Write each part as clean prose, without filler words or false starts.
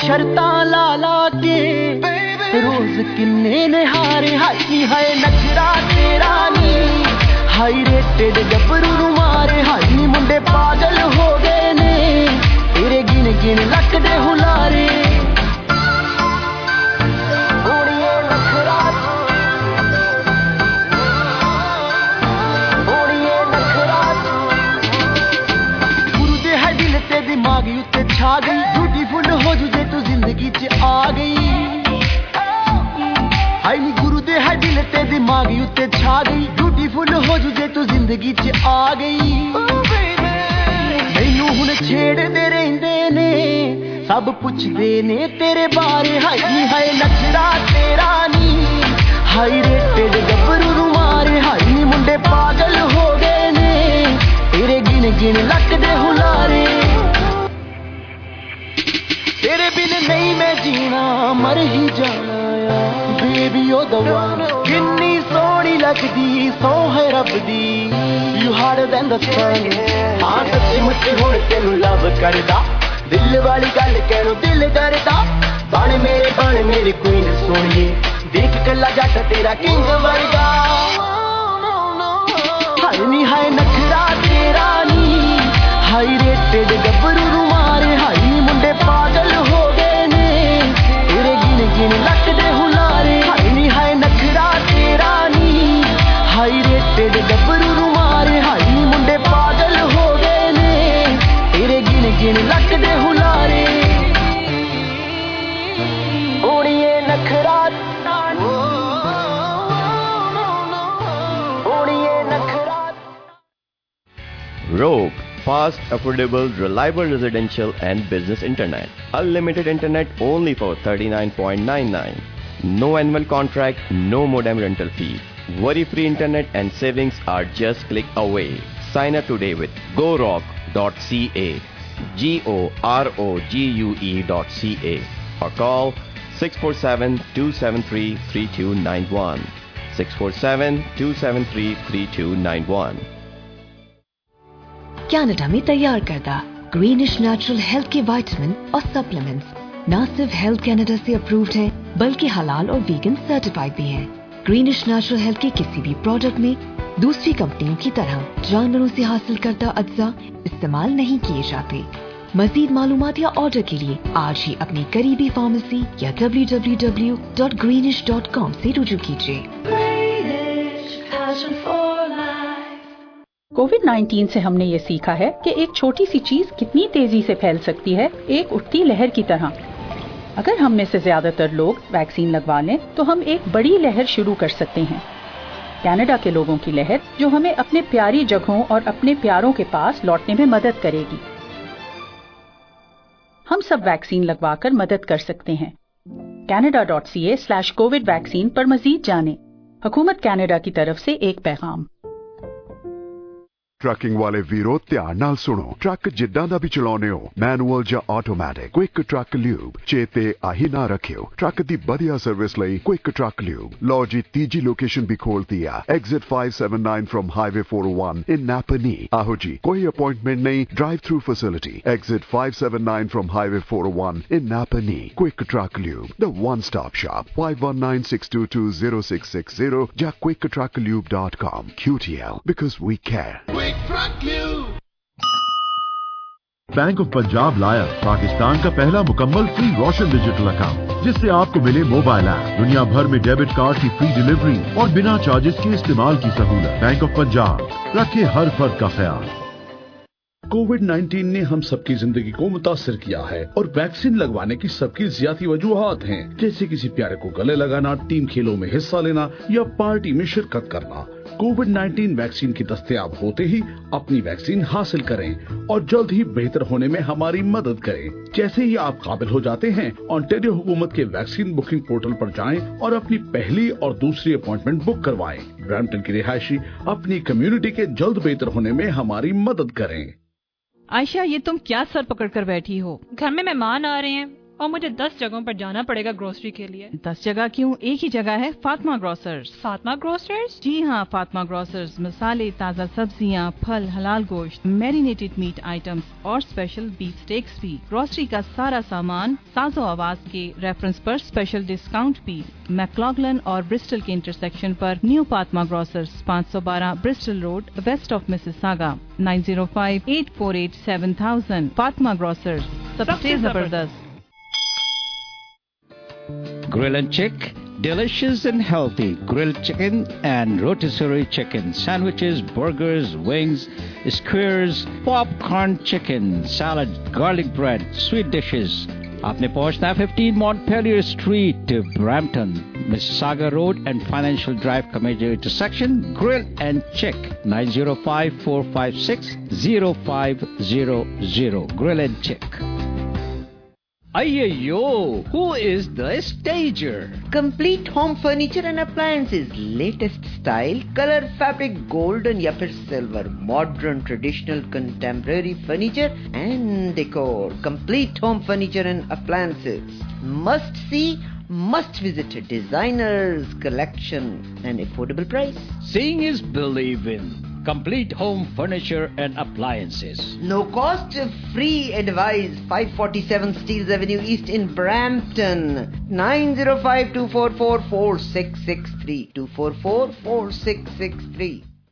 शर्तां ला ला के रोज किन्ने निहारे हाई हाय नखरा तेरा नी हाई रेटेड गबरू नू मारे हाई नी मुंडे पागल हो गए ने तेरे गिन गिन लक दे हुलारे दिमाग उत्ते छा गई ब्यूटीफुल हो जुजे तू जिंदगी च आ गई हाय नी गुरु दे है दिल ते दिमाग उत्ते छा गई ब्यूटीफुल हो जुजे तू जिंदगी च आ गई मैनू हुण छेड़दे रहिंदे ने सब पुछदे ने तेरे बारे हाय नी हाय नखरा तेरा नी हाय रेटेड गबरू नू मारे हाय नी मुंडे पागल हो गए ने तेरे गिन गिन लक दे हुलारे तेरे बिन नहीं मैं जीना मर ही जाना यार बेबी ओ दवा किन्नी सोहनी लगदी सौ है रब दी you harder than the sun हां सच्ची मुच्ची हुण तेनू लव करदा दिल वाली गल कहनो दिल करदा बन मेरी क्वीन सोहणिए देख कल्ला जट तेरा किंग वर्गा हाय नी हाय नखरा तेरा नी हाय रेटेड गबरू नू मारे हाय नी मुंडे पागल हो गए ने तेरे गिन गिन लक दे हुलारे हाय नी हाय नखरा तेरा नी हाय रेटेड गबरू नू मारे हाय नी मुंडे पागल हो गए ने तेरे गिन गिन लक दे हुलारे ओड़िए नखरा ओड़िए नखरा Rogue, fast, affordable, reliable residential and business internet. Unlimited internet only for $39.99. No annual contract, no modem rental fee. Worry-free internet and savings are just click away. Sign up today with gorogue.ca. GOROGUE.ca or call 647-273-3291. 647-273-3291. Canada में तैयार करदा Greenish natural health के vitamin और supplements न सिर्फ health Canada से approved है बल्कि हलाल और वीगन सर्टिफाइड भी हैं। ग्रीनिश नेचुरल हेल्थ के किसी भी प्रोडक्ट में दूसरी कंपनियों की तरह जानवरों से हासिल करदा अज्जा इस्तेमाल नहीं किए जाते। मजीद मालूमात या ऑर्डर के लिए आज ही अपनी करीबी फार्मेसी या www.greenish.com से रुजू कीजिए। कोविड-19 से हमने ये सीखा है कि एक छोटी सी चीज कितनी तेजी से फैल सकती है, एक उठती लहर की तरह। अगर हम में से ज्यादातर लोग वैक्सीन लगवा लें तो हम एक बड़ी लहर शुरू कर सकते हैं। कनाडा के लोगों की लहर जो हमें अपने प्यारी जगहों और अपने प्यारों के पास लौटने में मदद करेगी। हम सब वैक्सीन लगवाकर मदद कर सकते हैं। canada.ca/covid वैक्सीन पर मजीद जानें। हुकूमत कनाडा की तरफ से एक पैगाम। ट्रकिंग वाले वीरो ध्यान नाल सुनो। ट्रक जिद्दां दा भी चलाउने हो, मैनुअल ਜਾਂ ਆਟੋਮੈਟਿਕ, क्विक ट्रक ल्यूब चेते आही ना रखियो। ट्रक दी बढ़िया सर्विस लई क्विक ट्रक ल्यूब। लो जी तीजी लोकेशन भी खोलती है, exit 579 from highway 401 in Napanee. आहो जी कोई अपॉइंटमेंट नहीं, drive through facility, exit 579 from highway 401 in Napanee. Quick truck lube, the one stop shop, 5196220660 या quicktrucklube.com। QTL because we care। Bank of Punjab लाया पाकिस्तान का पहला मुकम्मल फ्री रोशन डिजिटल अकाउंट, जिससे आपको मिले मोबाइल ऐप, दुनिया भर में डेबिट कार्ड की फ्री डिलीवरी और बिना चार्जेस के इस्तेमाल की सहूलत। बैंक ऑफ पंजाब, रखे हर फर्द का ख्याल। कोविड-19 ने हम सबकी जिंदगी को मुतासिर किया है और वैक्सीन लगवाने की सबकी ज्यादा वजूहात हैं, जैसे किसी प्यारे को गले लगाना, टीम खेलों में हिस्सा लेना या पार्टी में शिरकत करना। कोविड-19 वैक्सीन की दस्तयाब होते ही अपनी वैक्सीन हासिल करें और जल्द ही बेहतर होने में हमारी मदद करें। जैसे ही आप काबिल हो जाते हैं, ओंटारियो हुकूमत के वैक्सीन बुकिंग पोर्टल पर जाएं और अपनी पहली और दूसरी अपॉइंटमेंट बुक करवाएं। ब्रैम्पटन की रिहायशी अपनी कम्युनिटी के जल्द बेहतर होने में हमारी मदद करें। आयशा, ये तुम क्या सर पकड़ कर बैठी हो? घर में मेहमान आ रहे हैं, और मुझे 10 जगहों पर जाना पड़ेगा ग्रोसरी के लिए। 10 जगह क्यों, एक ही जगह है, फातिमा ग्रोसर्स। फातिमा ग्रोसर्स? जी हाँ, फातिमा ग्रोसर्स मसाले, ताज़ा सब्जियाँ, फल, हलाल गोश्त, मैरिनेटेड मीट आइटम्स और स्पेशल बीफ स्टेक्स भी। ग्रोसरी का सारा सामान साजो आवाज के रेफरेंस पर स्पेशल डिस्काउंट भी। मैक्लॉगलन और ब्रिस्टल के इंटरसेक्शन पर new Fatima grocers, 512 Bristol road, west of Mississauga, 9058487000। Fatima grocers, सबसे जबरदस्त। Grill and Chick, delicious and healthy grilled chicken and rotisserie chicken, sandwiches, burgers, wings, skewers, popcorn chicken, salad, garlic bread, sweet dishes. आपने पहुंचना है 15 Montpelier Street, Brampton, Mississauga Road and Financial Drive का major intersection. Grill and Chick, 905-456-0500. Grill and Chick. Ayyo, who is the stager? Complete home furniture and appliances, latest style, color, fabric, golden या फिर silver, modern, traditional, contemporary furniture and decor. Complete home furniture and appliances. Must see, must visit. Designers collection and affordable price. Seeing is believing. Complete home furniture and appliances. No cost, free advice. 547 Steeles Avenue East in Brampton. 905-244-4663. 244-4663.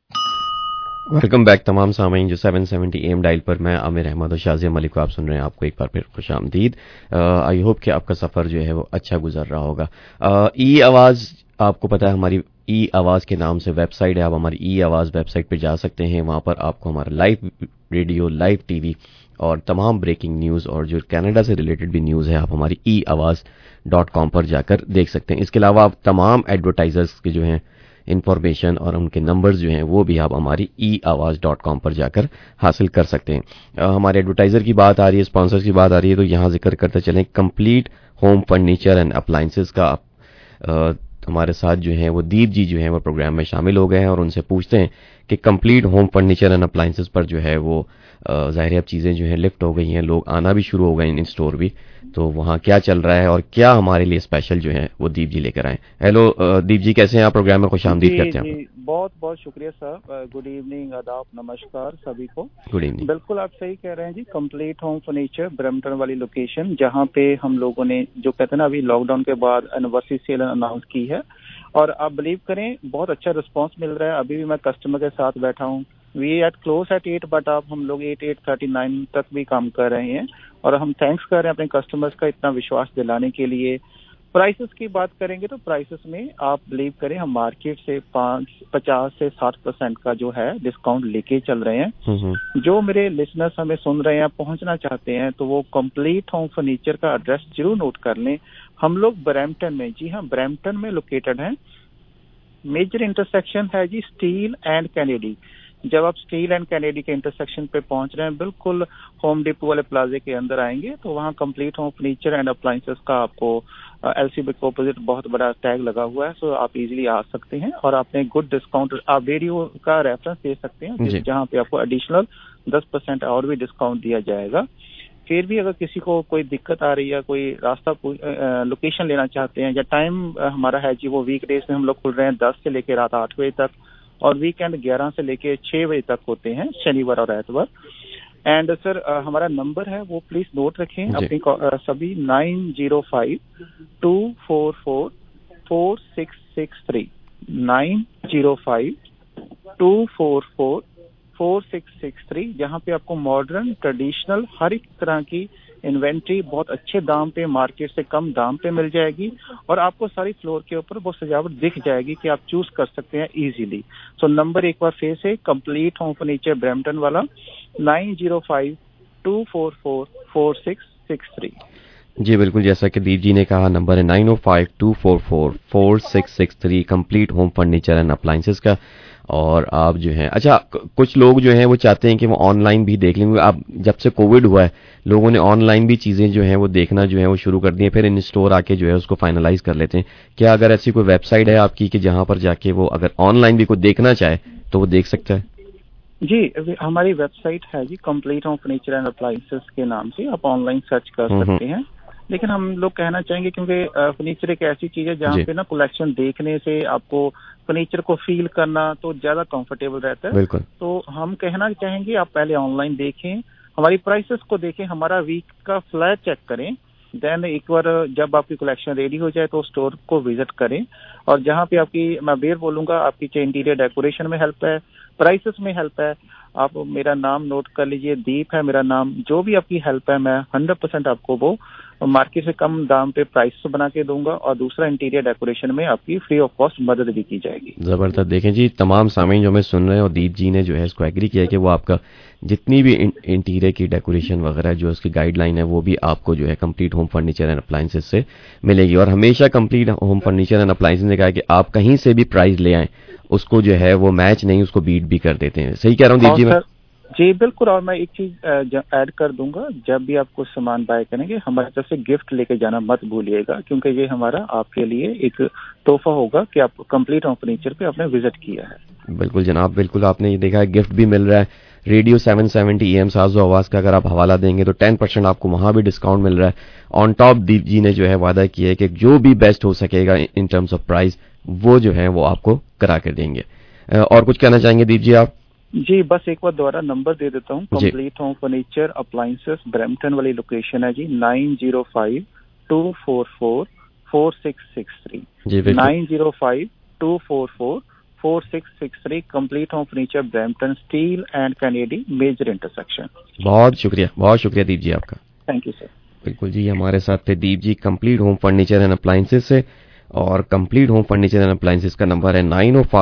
Welcome back तमाम सामीन जो 770 AM dial पर मैं आमिर अहमद और शाजिया मलिक को आप सुन रहे हैं। आपको एक बार फिर खुशामदीद। आई होप कि आपका सफ़र जो है वो अच्छा गुजर रहा होगा। ई आवाज़, आपको पता है हमारी ई आवाज़ के नाम से वेबसाइट है। आप हमारी ई आवाज़ वेबसाइट पर जा सकते हैं। वहाँ पर आपको हमारा लाइव रेडियो, लाइव टीवी और तमाम ब्रेकिंग न्यूज़ और जो कनाडा से रिलेटेड भी न्यूज़ है आप हमारी eAwaaz.com पर जाकर देख सकते हैं। इसके अलावा आप तमाम एडवर्टाइजर्स के जो हैं इंफॉर्मेशन और उनके नंबर्स जो हैं वो भी आप हमारी eAwaaz.com पर जाकर हासिल कर सकते हैं। हमारे एडवर्टाइज़र की बात आ रही है, स्पॉन्सर्स की बात आ रही है, तो यहाँ जिक्र करते चलें complete home furniture and appliances का। हमारे साथ जो हैं वो दीप जी जो हैं वो प्रोग्राम में शामिल हो गए हैं और उनसे पूछते हैं कि complete home furniture and appliances पर जो है वो ज़ाहिर अब चीज़ें जो हैं लिफ्ट हो गई हैं, लोग आना भी शुरू हो गए इन स्टोर भी, तो वहाँ क्या चल रहा है और क्या हमारे लिए स्पेशल जो है वो दीप जी लेकर आए। हेलो दीप जी, कैसे हैं आप? प्रोग्राम में खुशामदीद करते हैं। बहुत बहुत शुक्रिया सर। गुड इवनिंग, आदाब, नमस्कार सभी को। Good evening. बिल्कुल आप सही कह रहे हैं जी। कंप्लीट होम फर्नीचर, ब्रैम्पटन वाली लोकेशन, जहाँ पे हम लोगों ने जो कहते हैं ना अभी लॉकडाउन के बाद एनिवर्सरी सेल अनाउंस की है और आप बिलीव करें बहुत अच्छा रिस्पांस मिल रहा है। अभी भी मैं कस्टमर के साथ बैठा हूँ। We at close at 8 but आप हम लोग 8:39 तक भी काम कर रहे हैं और हम थैंक्स कर रहे हैं अपने कस्टमर्स का इतना विश्वास दिलाने के लिए। प्राइसेस की बात करेंगे तो प्राइसेस में आप बिलीव करें हम मार्केट से 50 से 60% का जो है डिस्काउंट लेके चल रहे हैं। जो मेरे लिसनर्स हमें सुन रहे हैं, पहुंचना चाहते हैं, तो वो कंप्लीट होम फर्नीचर का एड्रेस जरूर नोट कर लें। हम लोग ब्रैम्पटन में, जी हाँ ब्रैम्पटन में लोकेटेड हैं। मेजर इंटरसेक्शन है जी स्टील एंड कैनेडी। जब आप स्टील एंड कैनेडी के इंटरसेक्शन पे पहुंच रहे हैं, बिल्कुल होम डिपो वाले प्लाजे के अंदर आएंगे तो वहाँ complete home furniture and appliances का आपको एलसीबी के ऑपोजिट बहुत बड़ा टैग लगा हुआ है। सो आप इजीली आ सकते हैं और आपने गुड डिस्काउंट, आप रेडियो का रेफरेंस दे सकते हैं जहाँ पे आपको एडिशनल 10% और भी डिस्काउंट दिया जाएगा। फिर भी अगर किसी को कोई दिक्कत आ रही है, कोई रास्ता लोकेशन लेना चाहते हैं, या टाइम हमारा है जी वो वीकडेज में हम लोग खुल रहे हैं 10 से लेकर रात 8 बजे तक और वीकेंड 11 से लेके 6 बजे तक होते हैं, शनिवार और एतवार। एंड सर हमारा नंबर है वो प्लीज नोट रखें अपनी सभी 905-244-4663 905-244-4663, जहाँ पे आपको मॉडर्न ट्रेडिशनल हर एक तरह की इन्वेंट्री बहुत अच्छे दाम पे, मार्केट से कम दाम पे मिल जाएगी और आपको सारी फ्लोर के ऊपर वो सजावट दिख जाएगी कि आप चूज कर सकते हैं इजीली। सो नंबर एक बार फिर से कंप्लीट होम फर्नीचर ब्रैम्पटन वाला 905-244-4663। जी बिल्कुल, जैसा कि दीप जी ने कहा नंबर है 905-244-4663 complete home furniture and appliances का। और आप जो हैं, अच्छा कुछ लोग जो हैं वो चाहते हैं कि वो ऑनलाइन भी देख लेंगे। आप जब से कोविड हुआ है लोगों ने ऑनलाइन भी चीज़ें जो हैं वो देखना जो है वो शुरू कर दी हैं, फिर इन स्टोर आके जो है उसको फाइनलाइज कर लेते हैं। क्या अगर ऐसी कोई वेबसाइट है आपकी कि जहां पर जाके वो अगर ऑनलाइन भी कोई देखना चाहे तो वो देख सकता है? जी हमारी वेबसाइट है जी complete home furniture and appliances के नाम से, आप ऑनलाइन सर्च कर सकते हैं। लेकिन हम लोग कहना चाहेंगे क्योंकि फर्नीचर एक ऐसी चीज है जहाँ पे ना कलेक्शन देखने से आपको फर्नीचर को फील करना तो ज्यादा कंफर्टेबल रहता है। बिल्कुल। तो हम कहना चाहेंगे आप पहले ऑनलाइन देखें, हमारी प्राइसेस को देखें, हमारा वीक का फ्लैट चेक करें, देन एक बार जब आपकी कलेक्शन रेडी हो जाए तो स्टोर को विजिट करें। और जहाँ पे आपकी मैं बेर बोलूंगा, आपकी चाहे इंटीरियर डेकोरेशन में हेल्प है, प्राइसेस में हेल्प है, आप मेरा नाम नोट कर लीजिए, दीप है मेरा नाम, जो भी आपकी हेल्प है मैं 100% आपको वो मार्केट से कम दाम पे प्राइस बना के दूंगा। और दूसरा इंटीरियर डेकोरेशन में आपकी फ्री ऑफ कॉस्ट मदद भी की जाएगी। जबरदस्त। देखें जी, तमाम सामीन जो हमें सुन रहे हैं और दीप जी ने जो है इसको एग्री किया कि वो आपका जितनी भी इंटीरियर की डेकोरेशन वगैरह जो उसकी गाइडलाइन है वो भी आपको जो है complete home furniture and appliances से मिलेगी। और हमेशा complete home furniture and appliances ने कहा कि आप कहीं से भी प्राइस ले आएं, उसको जो है वो मैच नहीं, उसको बीट भी कर देते हैं। सही कह रहा हूँ दीप जी मैं? जी बिल्कुल। और मैं एक चीज ऐड कर दूंगा, जब भी आप कुछ सामान बाय करेंगे हमारे तरफ से गिफ्ट लेके जाना मत भूलिएगा, क्योंकि ये हमारा आपके लिए एक तोहफा होगा कि आप कंप्लीट होम फर्नीचर पे आपने विजिट किया है। बिल्कुल जनाब, बिल्कुल। आपने ये देखा है गिफ्ट भी मिल रहा है। रेडियो 770 AM साज़ो आवाज का अगर आप हवाला देंगे तो 10% आपको वहां भी डिस्काउंट मिल रहा है। ऑन टॉप दीप जी ने जो है वादा किया है कि जो भी बेस्ट हो सकेगा इन टर्म्स ऑफ प्राइस वो जो है वो आपको करा कर देंगे। और कुछ कहना चाहेंगे दीप जी आप? जी बस एक बार दोबारा नंबर दे देता हूँ। Complete home furniture appliances Brampton वाली लोकेशन है जी, 9052444663। 9052444663। Complete home furniture Brampton, Steeles and Kennedy major intersection. बहुत शुक्रिया दीप जी आपका। Thank you sir. बिल्कुल जी, हमारे साथ थे Deep ji complete home furniture and appliances से। और complete home furniture and appliances का नंबर है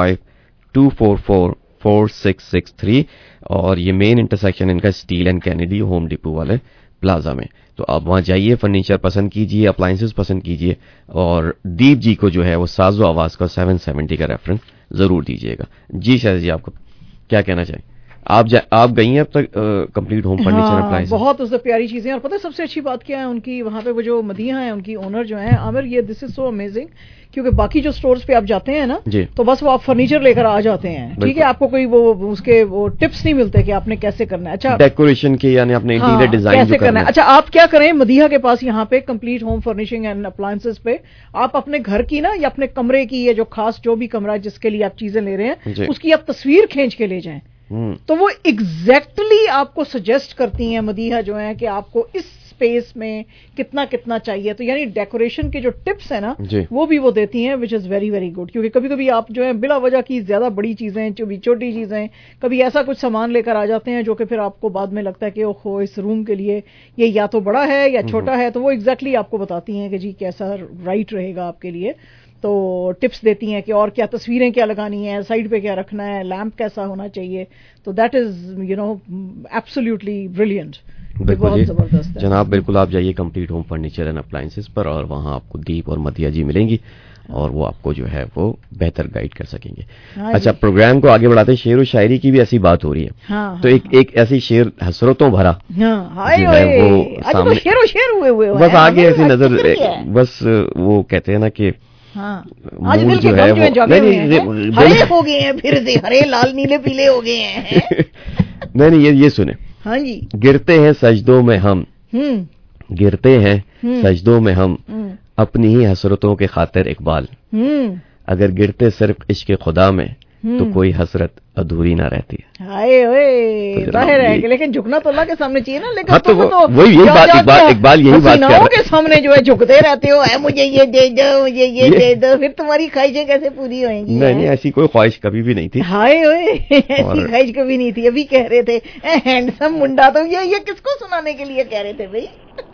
9052444663 और ये मेन इंटरसेक्शन इनका Steeles and Kennedy Home Depot वाले प्लाजा में। तो आप वहां जाइए, फर्नीचर पसंद कीजिए, अप्लायंसेस पसंद कीजिए और दीप जी को जो है वो साज़ो आवाज का 770 का रेफरेंस जरूर दीजिएगा। जी शायद जी आपको क्या कहना चाहिए? आप गई हैं अब तक कंप्लीट होम फर्नीचर अप्लायंसेस? बहुत उससे प्यारी चीजें। और पता है सबसे अच्छी बात क्या है उनकी, वहां पे वो जो मदीहा है उनकी ओनर जो है आमिर, ये दिस इज सो अमेजिंग, क्योंकि बाकी जो स्टोर्स पे आप जाते हैं ना तो बस वो आप फर्नीचर लेकर आ जाते हैं, ठीक है, आपको कोई वो टिप्स नहीं मिलते कि आपने कैसे करना है। अच्छा डेकोरेशन के यानी अपने इंटीरियर डिजाइन कैसे करना है। अच्छा आप क्या करें, मदीहा के पास यहाँ पे complete home furnishing and appliances पे आप अपने घर की ना या अपने कमरे की, ये जो खास जो भी कमरा है जिसके लिए आप चीजें ले रहे हैं उसकी आप तस्वीर खींच के ले जाएं, तो वो एग्जैक्टली आपको सजेस्ट करती हैं मदीहा जो है कि आपको इस स्पेस में कितना कितना चाहिए। तो यानी डेकोरेशन के जो टिप्स है ना वो भी वो देती हैं, which is very very good. क्योंकि कभी कभी आप जो है बिला वजह की ज्यादा बड़ी चीजें, छोटी चीजें, कभी ऐसा कुछ सामान लेकर आ जाते हैं जो कि फिर आपको बाद में लगता है कि ओहो इस रूम के लिए ये या तो बड़ा है या छोटा है, तो वो एग्जैक्टली आपको बताती हैं कि जी कैसा राइट रहेगा आपके लिए। तो टिप्स देती हैं कि और क्या तस्वीरें क्या लगानी है, साइड पे क्या रखना है, लैंप कैसा होना चाहिए। तो दैट इज एब्सोल्युटली ब्रिलियंट। बहुत जबरदस्त है जनाब। बिल्कुल आप जाइए complete home furniture and appliances पर और वहां आपको दीप और मदिया जी मिलेंगी और वो आपको जो है वो बेहतर गाइड कर सकेंगे। अच्छा प्रोग्राम को आगे बढ़ाते, शेर और शायरी की भी ऐसी बात हो रही है। तो एक ऐसी शेर हसरतों भरा जो है वो सामने बस आगे ऐसी नजर, बस वो कहते हैं ना कि आज दिल के गम जो जगे हुए हैं, हरे हो गए हैं, फिर से हरे लाल नीले पीले हो गए हैं। नहीं ये सुने। हाँ जी। गिरते हैं सजदों में हम, गिरते हैं सजदों में हम अपनी ही हसरतों के खातिर इकबाल। अगर गिरते सिर्फ इश्क खुदा में तो कोई हसरत अधूरी ना रहती है। हाय ओए जाहिर है, लेकिन झुकना तो अल्लाह के सामने चाहिए ना। लेकिन तो वही यही बात इकबाल यही बात कर के सामने जो है झुकते रहते हो, है मुझे ये दे दो, मुझे ये दे दो, फिर तुम्हारी ख्वाहिशें कैसे पूरी होंगी? नहीं ऐसी कोई ख्वाहिश कभी भी नहीं थी। हाय ओए ऐसी ख्वाहिश कभी नहीं थी। अभी कह रहे थे हैंडसम मुंडा, तो ये किसको सुनाने के लिए कह रहे थे भाई?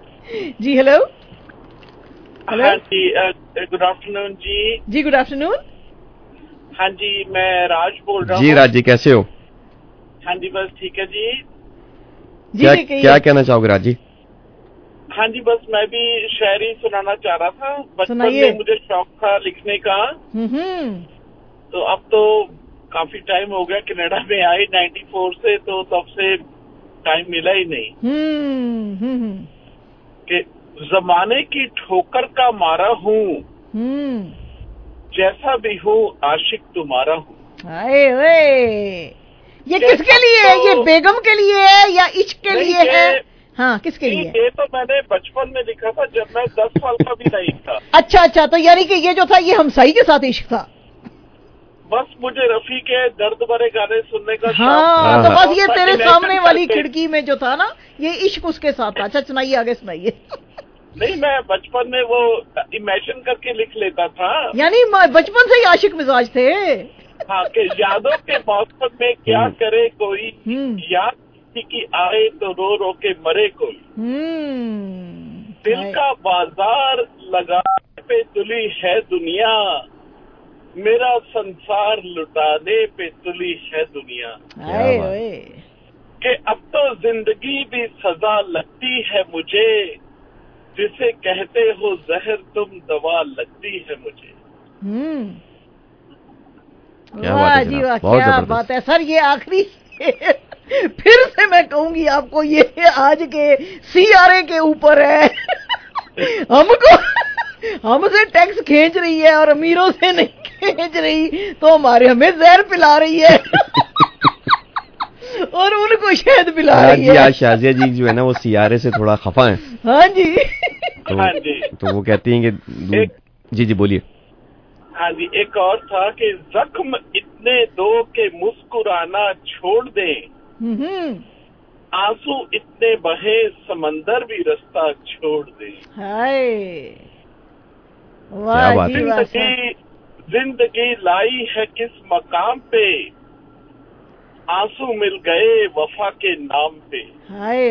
जी हेलो जी, गुड आफ्टरनून जी। Good afternoon. हाँ जी, मैं राज बोल रहा हूँ। जी राज जी कैसे हो? हाँ जी बस ठीक है जी। क्या कहना चाहोगे राज जी? हाँ जी बस मैं भी शायरी सुनाना चाह रहा था। बचपन में मुझे शौक था लिखने का, तो अब तो काफी टाइम हो गया, कनाडा में आई 94 से, तो तब से टाइम मिला ही नहीं। कि जमाने की ठोकर का मारा हूँ, जैसा भी हो आशिक तुम्हारा हूँ। ये किसके लिए है? ये बेगम के लिए है या इश्क के लिए है? हाँ, किसके लिए? ये तो मैंने बचपन में लिखा था जब मैं 10 साल का भी नहीं था। अच्छा अच्छा, तो यानी कि ये जो था ये हमसाई के साथ इश्क था। बस मुझे रफी के दर्द भरे गाने सुनने का हाँ, तो बस ये तेरे सामने वाली खिड़की में जो था ना, ये इश्क उसके साथ था। अच्छा सुनाइए, आगे सुनाइए। नहीं, मैं बचपन में वो इमेजिन करके लिख लेता था। यानी बचपन से ही आशिक मिजाज थे। हाँ, कि यादों के मौसम में क्या करे कोई, याद की आए तो रो रो के मरे कोई, दिल का बाजार लगाने पे तुली है दुनिया, मेरा संसार लुटाने पे तुली है दुनिया, कि अब तो जिंदगी भी सजा लगती है मुझे, जिसे कहते हो जहर तुम दवा लगती है मुझे। वाह जी वाह, क्या बात है सर। ये आखिरी फिर से मैं कहूंगी आपको, ये आज के CRA के ऊपर है। हमसे टैक्स खींच रही है और अमीरों से नहीं खींच रही, तो हमें जहर पिला रही है और उनको शहद पिला रही है। आज शाजिया जी जो है ना, वो CRA से थोड़ा खफा है। हाँ जी। तो वो कहती हैं कि जी बोलिए। हाँ जी, एक और था कि जख्म इतने दो के मुस्कुराना छोड़ दें, आंसू इतने बहे समंदर भी रास्ता छोड़ दे। हाय, वाह जी वाह। जिंदगी लाई है किस मकाम पे, आंसू मिल गए वफा के नाम पे। हाय,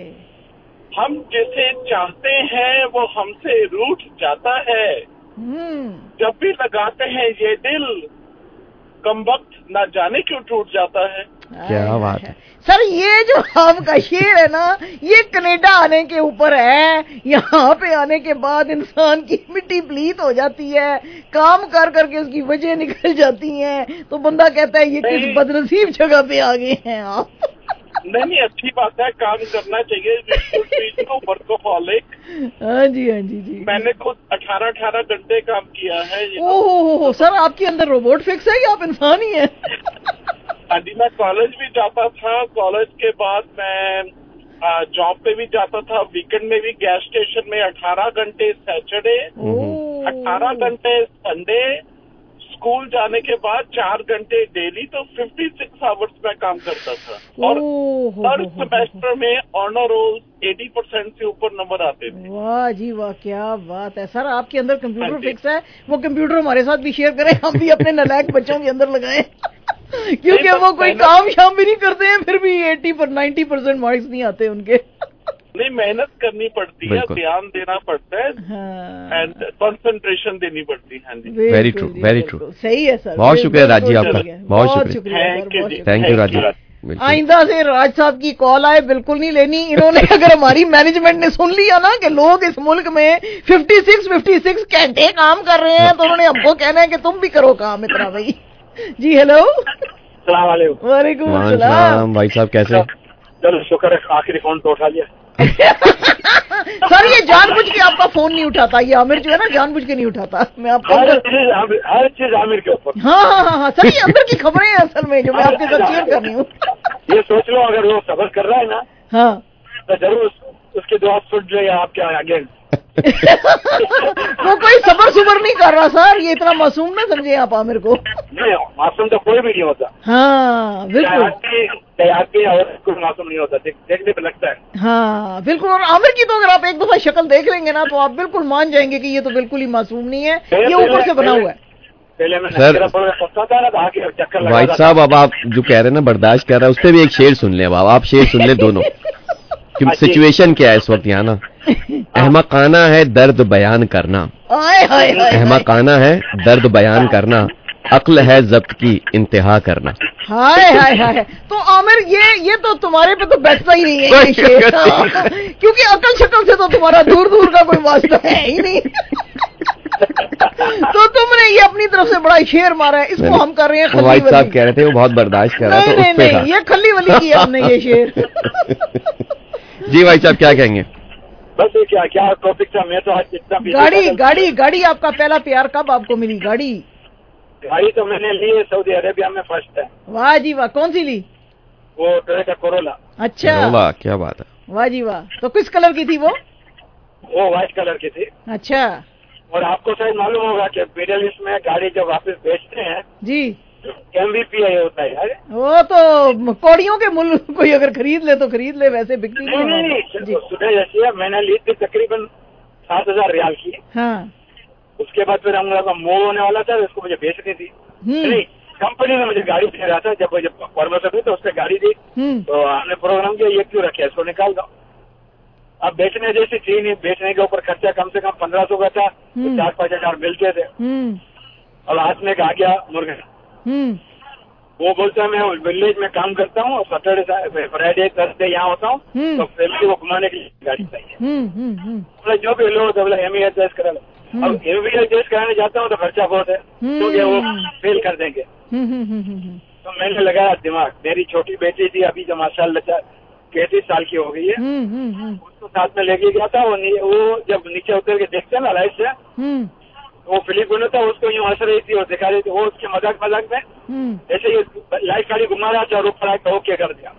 हम जिसे चाहते हैं वो हमसे रूठ जाता है, जब भी लगाते हैं ये दिल, कमबख्त ना जाने क्यों टूट जाता है। क्या बात है सर। ये जो आपका शेर है ना, ये कनाडा आने के ऊपर है। यहाँ पे आने के बाद इंसान की मिट्टी प्लीत हो जाती है, काम कर करके उसकी वजह निकल जाती है, तो बंदा कहता है ये किस बदनसीब जगह पे आ गए हैं आप। नहीं, अच्छी बात है, काम करना चाहिए। वर्कोहॉलिक। हाँ जी, हाँ जी जी। मैंने खुद 18 घंटे काम किया है। ओहो सर, आपके अंदर रोबोट फिक्स है या आप इंसान ही है? हाँ जी, मैं कॉलेज भी जाता था, कॉलेज के बाद मैं जॉब पे भी जाता था, वीकेंड में भी गैस स्टेशन में 18 घंटे सैटरडे, 18 घंटे संडे, स्कूल जाने के बाद 4 घंटे डेली, तो 56 आवर्स में काम करता था। और हर सेमेस्टर में ऑनर रोल 80% से ऊपर नंबर आते थे। वाह जी वाह, क्या बात है सर। आपके अंदर कंप्यूटर फिक्स है, वो कंप्यूटर हमारे साथ भी शेयर करें, हम भी अपने नालायक बच्चों के अंदर लगाएं। क्योंकि वो कोई काम शाम भी नहीं करते हैं, फिर भी 90% मार्क्स नहीं आते उनके। नहीं, मेहनत करनी पड़ती है, ध्यान देना पड़ता है, एंड कंसंट्रेशन देनी पड़ती है। हाँ जी, वेरी ट्रू, वेरी ट्रू। सही है सर, बहुत शुक्रिया राज जी आपका, बहुत शुक्रिया, थैंक यू राज जी। आइंदा से राज साहब की कॉल आए बिल्कुल नहीं लेनी। इन्होंने अगर हमारी मैनेजमेंट ने सुन लिया ना कि लोग इस मुल्क में 56 घंटे काम कर रहे हैं, तो उन्होंने हमको कहना है कि तुम भी करो काम इतना। भाई जी, हेलो, वालेकुम अस्सलाम। भाई साहब कैसे? चलो शुक्र है, आखिरी फोन तो उठा लिया। सर ये जानबूझ के आपका फोन नहीं उठाता, ये आमिर जो है ना जानबूझ के नहीं उठाता। मैं आपको हर चीज आमिर के ऊपर। हाँ, सर ये अंदर की खबरें हैं असल में, जो मैं आपके साथ शेयर कर रही हूँ। ये सोच लो, अगर वो सबर कर रहा है ना, हाँ, तो जरूर उसकी दुआ सुन जो आपके आगे। वो कोई सबर सुबर नहीं कर रहा सर, ये इतना मासूम ना समझे आप आमिर को। नहीं, मासूम तो कोई भी नहीं होता। हाँ बिल्कुल, आदमी और कोई मासूम नहीं होता, देखने पे लगता है। हाँ बिल्कुल। और आमिर की तो अगर आप एक दफा शक्ल देख लेंगे ना, तो आप बिल्कुल मान जाएंगे कि ये तो बिल्कुल ही मासूम नहीं है, ये ऊपर से बना हुआ है। सर भाई साहब, अब आप जो कह रहे हैं ना बर्दाश्त कर रहा है, उससे भी एक शेर सुन ले। अब आप शेर सुन ले दोनों। सिचुएशन क्या है इस वक्त यहाँ ना? अहमकाना है दर्द बयान करना, अहमकाना है दर्द बयान करना, अक्ल है जब्त की इंतहा करना। हाय हाय हाय। तो आमिर ये तो तुम्हारे पे तो बैठता ही नहीं है ये शेर, क्योंकि अकल शक्ल से तो तुम्हारा दूर दूर का कोई वास्ता है ही नहीं। तो तुमने ये अपनी तरफ से बड़ा शेर मारा है, इसको हम कर रहे हैं। भाई साहब कह रहे थे वो बहुत बर्दाश्त कर रहा है, नहीं, ये खली वली की हमने ये शेर। जी भाई साहब क्या कहेंगे? बस क्या टॉपिक था। मैं तो आज इतना गाड़ी आपका पहला प्यार कब आपको मिली? गाड़ी तो मैंने ली है सऊदी अरेबिया में फर्स्ट टाइम। वाह जी वाह, कौन सी ली? वो टोयोटा कोरोला। अच्छा, कोरोला, क्या बात है। वाह जी वाह। तो किस कलर की थी वो व्हाइट कलर की थी। अच्छा। और आपको शायद मालूम होगा कि मिडिल ईस्ट में गाड़ी जब वापस बेचते हैं जी MVPI होता है यार। वो तो कौड़ियों के मूल्य, कोई अगर खरीद ले तो खरीद ले, वैसे बिकती नहीं। सुबह जैसी है, मैंने ली थी तकरीबन 7,000 रियाल की। हाँ। उसके बाद फिर हम लोग का मूव होने वाला था, उसको मुझे बेचनी थी। नहीं, कंपनी ने मुझे गाड़ी दे रहा था, जब परमिशन हुई तो उसने गाड़ी दी, तो हमने प्रोग्राम किया ये क्यों रखे, इसको निकाल दो। अब बेचने जैसी थी नहीं, बेचने के ऊपर खर्चा कम से कम 1,500 का था, तो 4-5 हजार मिलते थे। और हाथ में आ गया मुर्गा। वो बोलता है मैं विलेज में काम करता हूँ, सैटरडे फ्राइडे थर्सडे यहाँ होता हूँ, तो फैमिली को घुमाने की गाड़ी चाहिए। बोला जो भी लो तो बोला MVHS करा लो। अब MVHS कराने जाता हूँ तो खर्चा बहुत है, क्योंकि वो फेल कर देंगे। तो मैंने लगाया दिमाग, मेरी छोटी बेटी थी अभी जो माशाल्लाह 33 साल की हो गई है, उसको साथ में लेके गया था। वो जब नीचे उतर के देखते हैं ना लाइट से, वो फिलिपिनो था, उसको यूँ हंस रही थी और दिखा रही थी। वो उसके मजाक में ऐसे ही लाइट गाड़ी घुमा रहा था और ऊपर आके ओके कर दिया,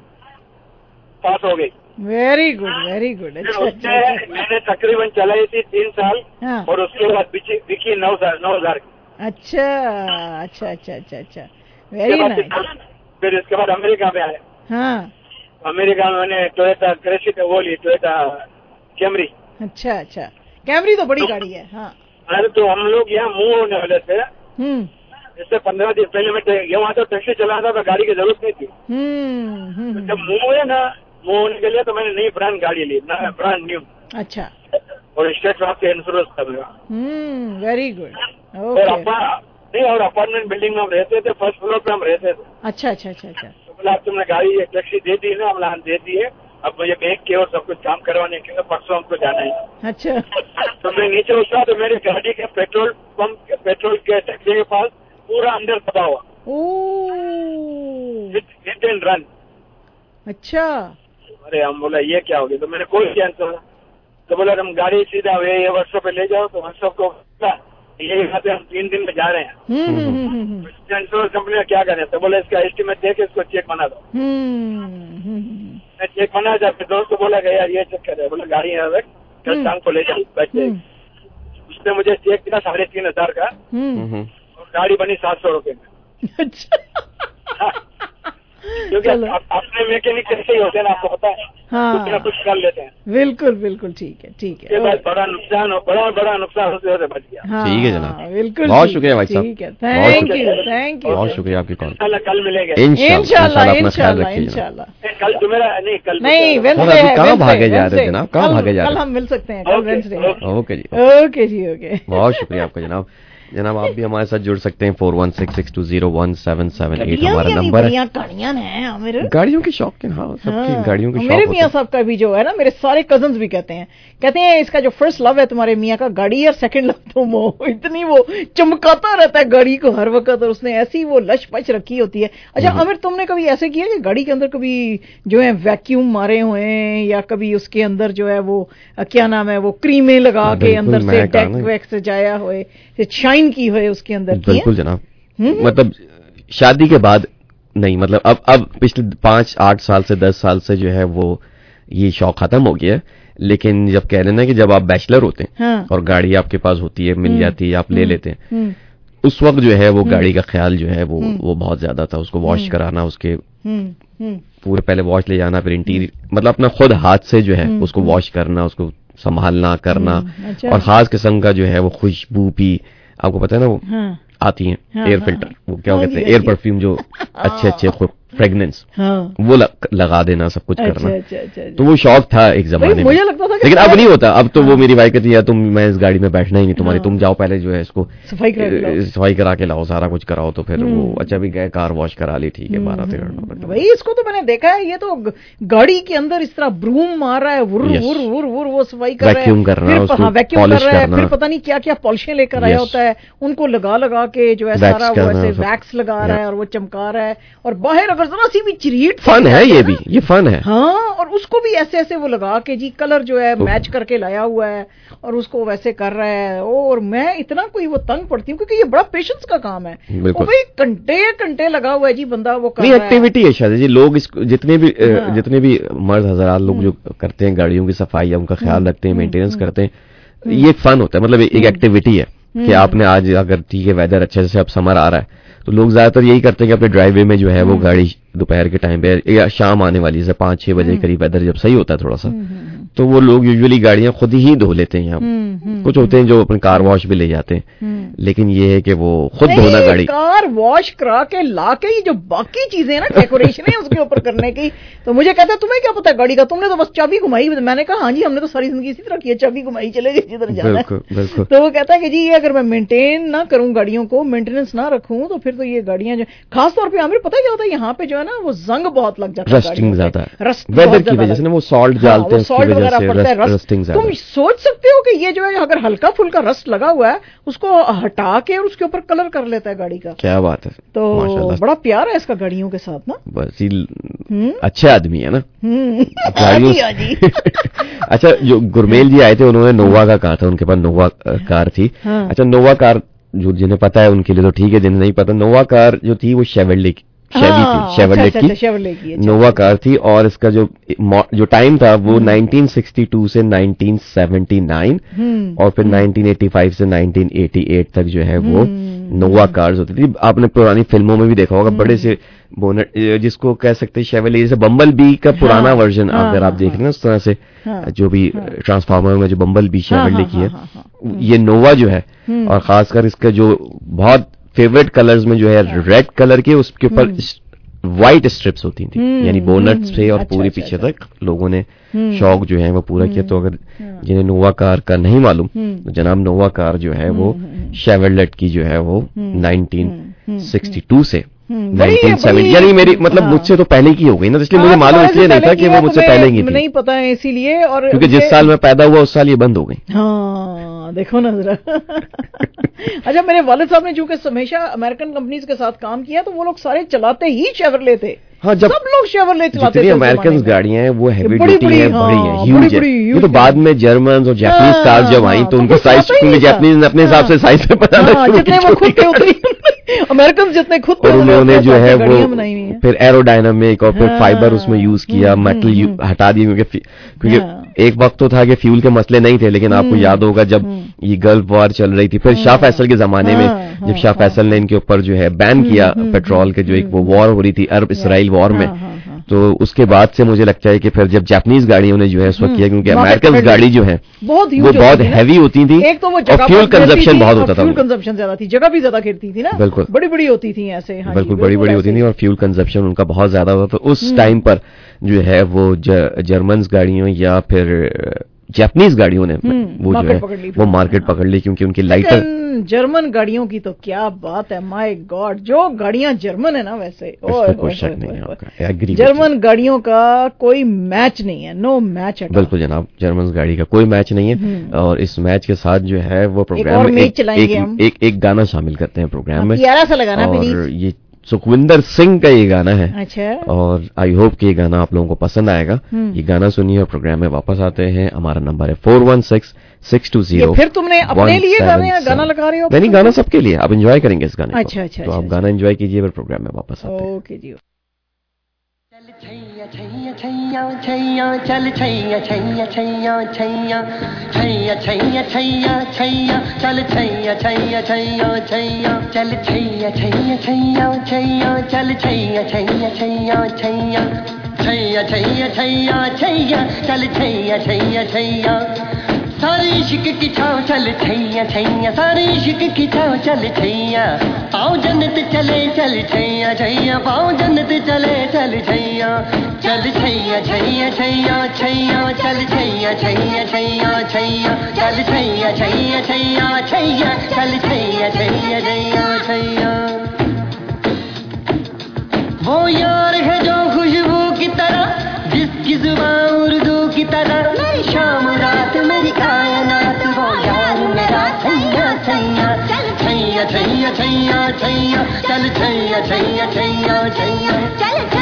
पास हो गई। Very good very good. अच्छा। मैंने तकरीबन चलाई थी 3 साल। हाँ। और उसके बाद बिकी 9,000 की। अच्छा अच्छा अच्छा अच्छा अच्छा, वेरी नाइस। फिर इसके बाद अमेरिका में आए। हाँ। अमेरिका में मैंने टोयोटा क्रेसिट वो ली, टोयोटा कैमरी। अच्छा अच्छा, कैमरी तो बड़ी गाड़ी है। हाँ। अरे तो हम लोग यहाँ मूव होने वाले थे, इससे 15 दिन पहले मैं यहाँ तो टैक्सी चला था, तो गाड़ी की जरूरत नहीं थी। तो जब मूव हुए ना, मूव होने के लिए तो मैंने नई ब्रांड गाड़ी ली, ब्रांड न्यू। अच्छा। और स्टेट बैंक से इंश्योरेंस था मेरा। Very good. और अपार्टमेंट बिल्डिंग में हम रहते थे, फर्स्ट फ्लोर पे हम रहते थे। अच्छा अच्छा अच्छा अच्छा। तो बोला अब तुमने गाड़ी टैक्सी दे दी ना, हमने दे दी है, अब मुझे बैंक के और सब कुछ काम करवाने के लिए परसों हमको जाना है। अच्छा। तो मैं नीचे उतरा तो मेरी गाड़ी के पेट्रोल पंप, पेट्रोल के टैक्सी के पास पूरा अंदर दबा हुआ। Hit and run. अच्छा। अरे हम बोला ये क्या हो गया, तो मैंने कोई कैंसर। तो बोला तुम गाड़ी सीधा ये वर्कशॉप पे ले जाओ, तो वर्कशॉप को ये यहाँ पे हम 3 दिन में जा रहे हैं। इंश्योरेंस कंपनी में क्या करें, तो बोले इसका एस्टीमेट दे के इसको चेक बना दो। मैं चेक बना था, फिर दोस्त को बोला यार ये चेक करे, बोला गाड़ी यहाँ रख, कल शाम को ले जाओ बच्चे। उसने मुझे चेक दिया 3,500 का, और गाड़ी बनी 700 रुपए में। क्योंकि अपने मैकेनिक कैसे ही होते हैं ना, आपको पता है। हाँ। कुछ ना कुछ कर लेते हैं। बिल्कुल बिल्कुल, ठीक है ठीक है। बड़ा नुकसान बड़ा नुकसान होते होते बच गया। हाँ, ठीक है जनाब, बिल्कुल। बहुत शुक्रिया भाई साहब, ठीक है, थैंक यू। बहुत शुक्रिया आपकी कॉल। कल मिलेंगे इंशाल्लाह। अपना ख्याल रखिए। कल तुम्हारा नहीं, वेडनेसडे है। कहाँ भागे जा रहे हैं जनाब, कहाँ भागे जा रहे हैं? कल हम मिल सकते हैं, कल वेडनेसडे। ओके जी, ओके जी, ओके। बहुत शुक्रिया आपका जनाब। जनाब आप भी हमारे साथ जुड़ सकते हैं, 4166201778 हमारा नंबर है। गाड़ियों के शौक के, हाँ सबकी गाड़ियों के शौक। मेरे मियाँ साहब का भी जो है ना, मेरे सारे कजन्स भी कहते हैं इसका जो फर्स्ट लव है तुम्हारे मियाँ का गाड़ी, और सेकंड लव तुम हो। इतनी वो चमकाता रहता है गाड़ी को हर वक्त, और उसने ऐसी वो लश पच रखी होती है। अच्छा आमिर, तुमने कभी ऐसे किया कि गाड़ी के अंदर कभी जो है वैक्यूम मारे हुए, या कभी उसके अंदर जो है वो क्या नाम है, वो क्रीमें लगा के अंदर से डेक वैक सजाया हुए, शाइन की हुए उसके अंदर? बिल्कुल जनाब। मतलब शादी के बाद नहीं, मतलब अब पिछले 5-8 साल से 10 साल से जो है वो ये शौक खत्म हो गया है। लेकिन जब कह रहे ना कि जब आप बैचलर होते हैं, हाँ, और गाड़ी आपके पास होती है, मिल जाती है, आप ले लेते हैं, उस वक्त जो है वो गाड़ी का ख्याल जो है वो बहुत ज्यादा था। उसको वॉश कराना, उसके पूरे पहले वॉश ले जाना, फिर इंटीरियर, मतलब अपना खुद हाथ से जो है उसको वॉश करना, उसको संभालना करना। अच्छा। और खास किस्म का जो है वो खुशबू भी आपको पता है ना, वो हाँ, आती है, हाँ, एयर फिल्टर, वो क्या कहते हैं, एयर परफ्यूम, जो अच्छे फ्रेगनेंस, हाँ, वो लगा देना, सब कुछ करना। अच्छा। तो वो शौक था एक जमाने में, मुझे लगता था, लेकिन अब नहीं होता। अब तो वो मेरी वाइफ कहती है मैं इस गाड़ी में बैठना ही नहीं तुम्हारी, तुम जाओ पहले जो है इसको सफाई करा के लाओ, सारा कुछ कराओ। तो फिर वो अच्छा भी गए, कार वॉश करा ली, ठीक है, 12-13 भाई। इसको तो मैंने देखा है, ये तो गाड़ी के अंदर इस तरह ब्रूम मार रहा है, वुर वो सफाई कर रहा है, वैक्यूम कर रहा है, वैक्यूम कर रहा है, फिर पता नहीं क्या क्या पॉलिशें लेकर आया होता है, उनको लगा के जो है सारा वो ऐसे वैक्स लगा रहा है और वो चमका रहा है। और बाहर अगर अगर जरा सी भी चिरीट फन है, ये फन है। हाँ, और उसको भी ऐसे ऐसे वो लगा के जी कलर जो है मैच करके लाया हुआ है और उसको वैसे कर रहा है। और मैं इतना कोई वो तंग पड़ती हूँ क्योंकि ये बड़ा पेशेंस का काम है। वो भाई घंटे लगा हुआ है जी बंदा वो कर रहा है। एक्टिविटी है शायद जी। लोग जितने भी मर्द हजरात लोग जो करते हैं गाड़ियों की सफाई या उनका ख्याल रखते हैं, मेंटेनेंस करते हैं, ये एक फन होता है, मतलब एक एक्टिविटी है कि आपने आज अगर ठीक है वेदर अच्छा, जैसे अब समर आ रहा है तो लोग ज्यादातर यही करते हैं कि अपने ड्राइववे में जो है वो गाड़ी दोपहर के टाइम पे या शाम आने वाली जैसे 5-6 बजे करीब वेदर जब सही होता है थोड़ा सा, तो वो लोग यूजुअली गाड़ियां खुद ही धो लेते हैं। यहाँ कुछ होते हैं जो अपने कार वॉश भी ले जाते हैं, लेकिन ये है कि वो खुद धोना गाड़ी कार वॉश करा के ला के जो बाकी चीजें ना डेकोरेशन है उसके ऊपर करने की, तो मुझे कहता है तुम्हें क्या पता है गाड़ी का, तुमने तो बस चाबी घुमाई। मैंने कहा हाँ जी हमने तो सारी जिंदगी इसी तरह की, चाबी घुमाई चले गए जिधर जाना है। तो वो कहता है कि जी ये अगर मैं मेंटेन ना करूं, गाड़ियों को मेंटेनेंस ना रखूं, तो फिर तो ये गाड़ियां जो खास तौर पे आमिर पता है क्या होता है यहाँ पे जो है ना वो जंग बहुत लग जाता है, रस्टिंग ज्यादा है वेदर की वजह से ना, वो सॉल्ट डालते हैं उसकी वजह से रस्टिंग ज्यादा। तुम सोच सकते हो कि ये जो है अगर हल्का फुल्का रस्ट लगा हुआ है उसको हटा के और उसके ऊपर कलर कर लेता है गाड़ी का। क्या बात है, तो बड़ा प्यार है इसका गाड़ियों के साथ ना। बस अच्छे आदमी है ना गाड़ियों। अच्छा, जो गुरमेल जी आए थे उन्होंने नोवा का कहा था, उनके पास नोवा कार थी। अच्छा, नोवा कार जो जिन्हें पता है उनके लिए तो ठीक है, जिन्हें नहीं पता, नोवा कार जो थी वो शेवरलेट की नोवा कार थी। और इसका जो टाइम था वो 1962 से 1979 और फिर 1985 से 1988 तक जो है वो नोवा कार्स होती थी। आपने पुरानी फिल्मों में भी देखा होगा, बड़े से बोनट जिसको कह सकते हैं शेवरलेट, जैसे बम्बल बी का पुराना वर्जन अगर आप देख रहे हैं उस तरह से, जो भी ट्रांसफार्मर में जो बम्बल बी शेवरलेट की है, ये नोवा जो है। और खासकर इसका जो बहुत फेवरेट कलर्स में जो है रेड कलर के, उसके ऊपर व्हाइट स्ट्रिप्स होती थी, यानी बोनट से और पूरे पीछे तक लोगों ने शौक जो है वो पूरा किया। तो अगर जिन्हें नोवा कार का नहीं मालूम, तो जनाब नोवा कार जो है वो शेवरलेट की जो है वो 1962 से 1970, यानी मेरी मतलब मुझसे तो पहले की हो गई ना, इसलिए मुझे मालूम इसलिए नहीं था कि वो मुझसे पहले की थी, नहीं पता है इसीलिए। और क्योंकि जिस साल मैं पैदा हुआ उस साल ये बंद हो गई। हाँ देखो ना जरा। अच्छा, मेरे वालिद साहब ने चूंकि हमेशा अमेरिकन कंपनीज के साथ काम किया, तो वो लोग सारे चलाते ही शेवरलेट थे। हाँ, जब सब लोग शेवरलेट चलाते थे। जितनी अमेरिकन गाड़ियां हैं वो हैवी ड्यूटी है, बड़ी है, ह्यूज है। ये तो बाद में जर्मन और जापानीज कार जब आई तो उनका साइज, क्योंकि जापानीज ने अपने हिसाब से साइज में पता जितने वो खुद थे उतनी अमेरिकन जितने खुद थे, उन्होंने जो है वो फिर एरोडायनामिक और फिर फाइबर उसमें यूज किया, मेटल हटा दी, क्योंकि एक वक्त तो था कि फ्यूल के मसले नहीं थे, लेकिन आपको याद होगा जब ये गल्फ वॉर चल रही थी, फिर शाह फैसल के जमाने में जब शाह फैसल ने इनके ऊपर जो है बैन किया पेट्रोल के, जो एक वो वॉर हो रही थी अरब इसराइल वॉर में, तो उसके बाद से मुझे लगता है कि फिर जब जापानीज गाड़ियों ने जो है उस वक्त किया, क्योंकि अमेरिकन गाड़ी जो है वो बहुत हैवी होती थी, एक तो वो और फ्यूल कंजप्शन बहुत होता था, फ्यूल कंजप्शन ज्यादा थी, जगह भी ज्यादा घेरती थी ना, बिल्कुल बड़ी बड़ी होती थी ऐसे, बिल्कुल बड़ी बड़ी होती थी और फ्यूल कंजप्शन उनका बहुत ज्यादा होता था। उस टाइम पर जो है वो जर्मन गाड़ियों या फिर जापानीज गाड़ियों ने वो जो है वो मार्केट पकड़ ली, क्योंकि उनकी लाइटर जर्मन गाड़ियों की तो क्या बात है, माय गॉड, जो गाड़ियां जर्मन है ना वैसे, कोई शक नहीं, जर्मन गाड़ियों का कोई मैच नहीं है, नो मैच। बिल्कुल जनाब, जर्मन गाड़ी का कोई मैच नहीं है। और इस मैच के साथ जो है वो प्रोग्राम में एक गाना शामिल करते हैं प्रोग्राम में, प्यारा सा लगाना और ये सुखविंदर सिंह का ये गाना है। अच्छा। और आई होप कि ये गाना आप लोगों को पसंद आएगा। ये गाना सुनिए और प्रोग्राम में वापस आते हैं। हमारा नंबर है 416620। फिर तुमने अपने लिए गाना लगा रहे हो? नहीं, गाना सबके लिए, आप एंजॉय करेंगे इस गाने को। अच्छा, तो आप गाना एंजॉय कीजिए, फिर प्रोग्राम में वापस आते हैं। ओके जी। छैया छैया छैया छैया चल छैया छैया छैया छैया छैया छैया छैया छैया चल छैया छैया छैया छैया चल छैया छैया छैया छैया चल छैया छैया छैया छैया छैया छैया छैया छैया चल छैया छैया छैया सारी इश्क की छाँव चल छैया छैया, सारी इश्क की छाँव चल छैया, पाँव जन्नत चले चल छैया छैया, पाँव जन्नत चले चल छैया, चल छैया छैया छैया छैया चल छैया छैया छैया छैया चल छैया छैया छैया छैया चल छैया छैया छैया छैया। वो यार है जो खुशबू की तरह, जिसकी जुबान उर्दू की तरह, मेरी शाम रात मेरी कायनात, वो यार मेरा छैया छैया छैया छैया छैया छैया चल छैया छैया छैया छैया चल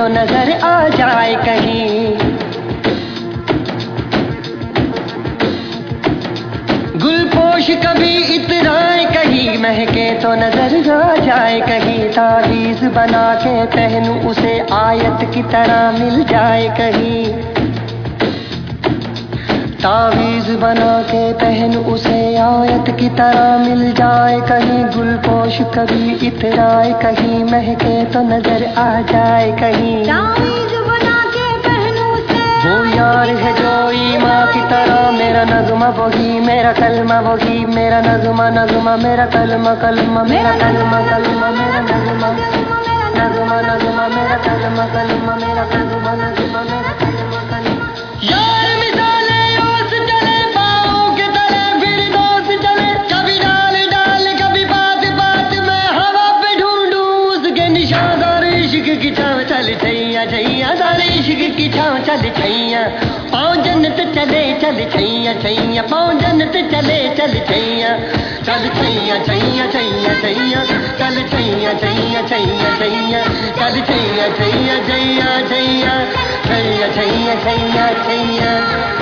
तो नजर आ जाए कहीं। गुलपोश कभी इतराए कहीं, महके तो नजर आ जाए कहीं। तावीज बना के पहनूं उसे आयत की तरह मिल जाए कहीं। तावीज बना के पहनूं उसे आयत की तरह मिल जाए कहीं। गुलपोश कभी इतराए कहीं, महके तो नजर आ जाए कहीं। तावीज बना के पहनूं उसे वो यार है जो ईमां की तरह, मेरा नगमा वही, मेरा कलमा वही, मेरा नगमा नगमा, मेरा कलमा कलमा, मेरा कलमा कलमा, मेरा नगमा नगमा नगमा, मेरा कलमा कलमा, मेरा कलमा नगमा, मेरा कलमा कलमा। यार मिसाले ओस चले पाँव के तले, फिर दोस्त चले कभी डाल डाल, कभी बात बात में हवा पे ढूंढूं उसके निशान। सारे इश्क की छाँव चल छैया छैया, सारे इश्क की छाँव चल छैया। पाँव जन्नत चले चल छैया छैया, पाँव जन्नत चले चल छैया। चल छैया छैया छैया छैया, चल छैया छैया छैया छैया, चल छैया छैया छैया छैया, छैया छैया छैया छैया।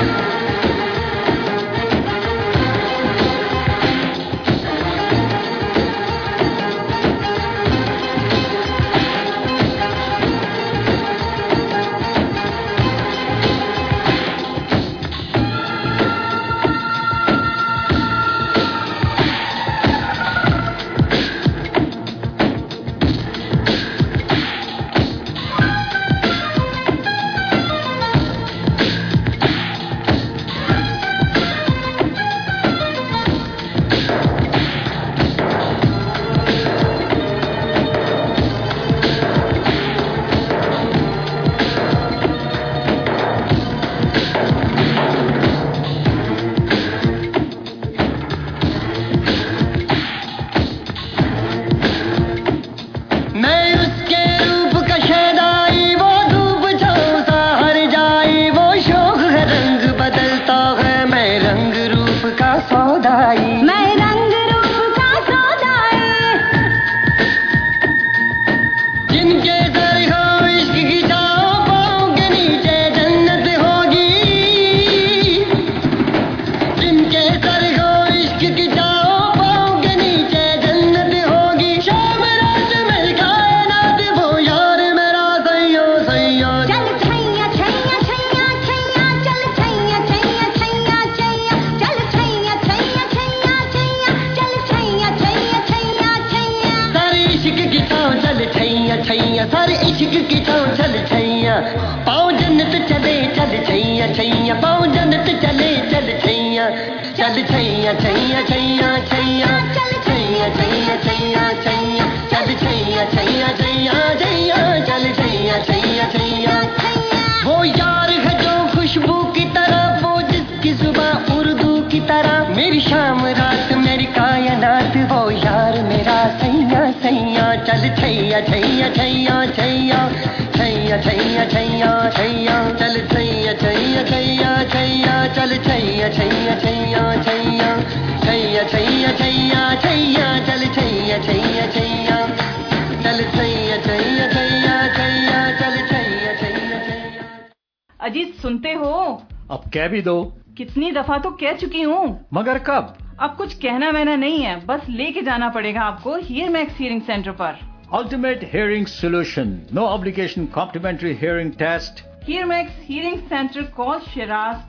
अजीत सुनते हो? अब कह भी दो। कितनी दफा तो कह चुकी हूँ। मगर कब? अब कुछ कहना वहना नहीं है, बस लेके जाना पड़ेगा आपको हियर मैक्स हियरिंग सेंटर पर। Ultimate Hearing Solution. No obligation complimentary hearing test. Hear Max Hearing Center. Call Shiraz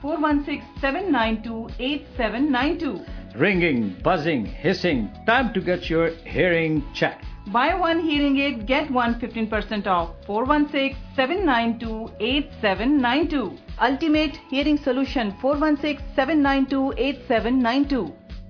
416-792-8792. Ringing, buzzing, hissing. Time to get your hearing checked. Buy one hearing aid, get one 15% off. 416-792-8792. Ultimate Hearing Solution. 416-792-8792.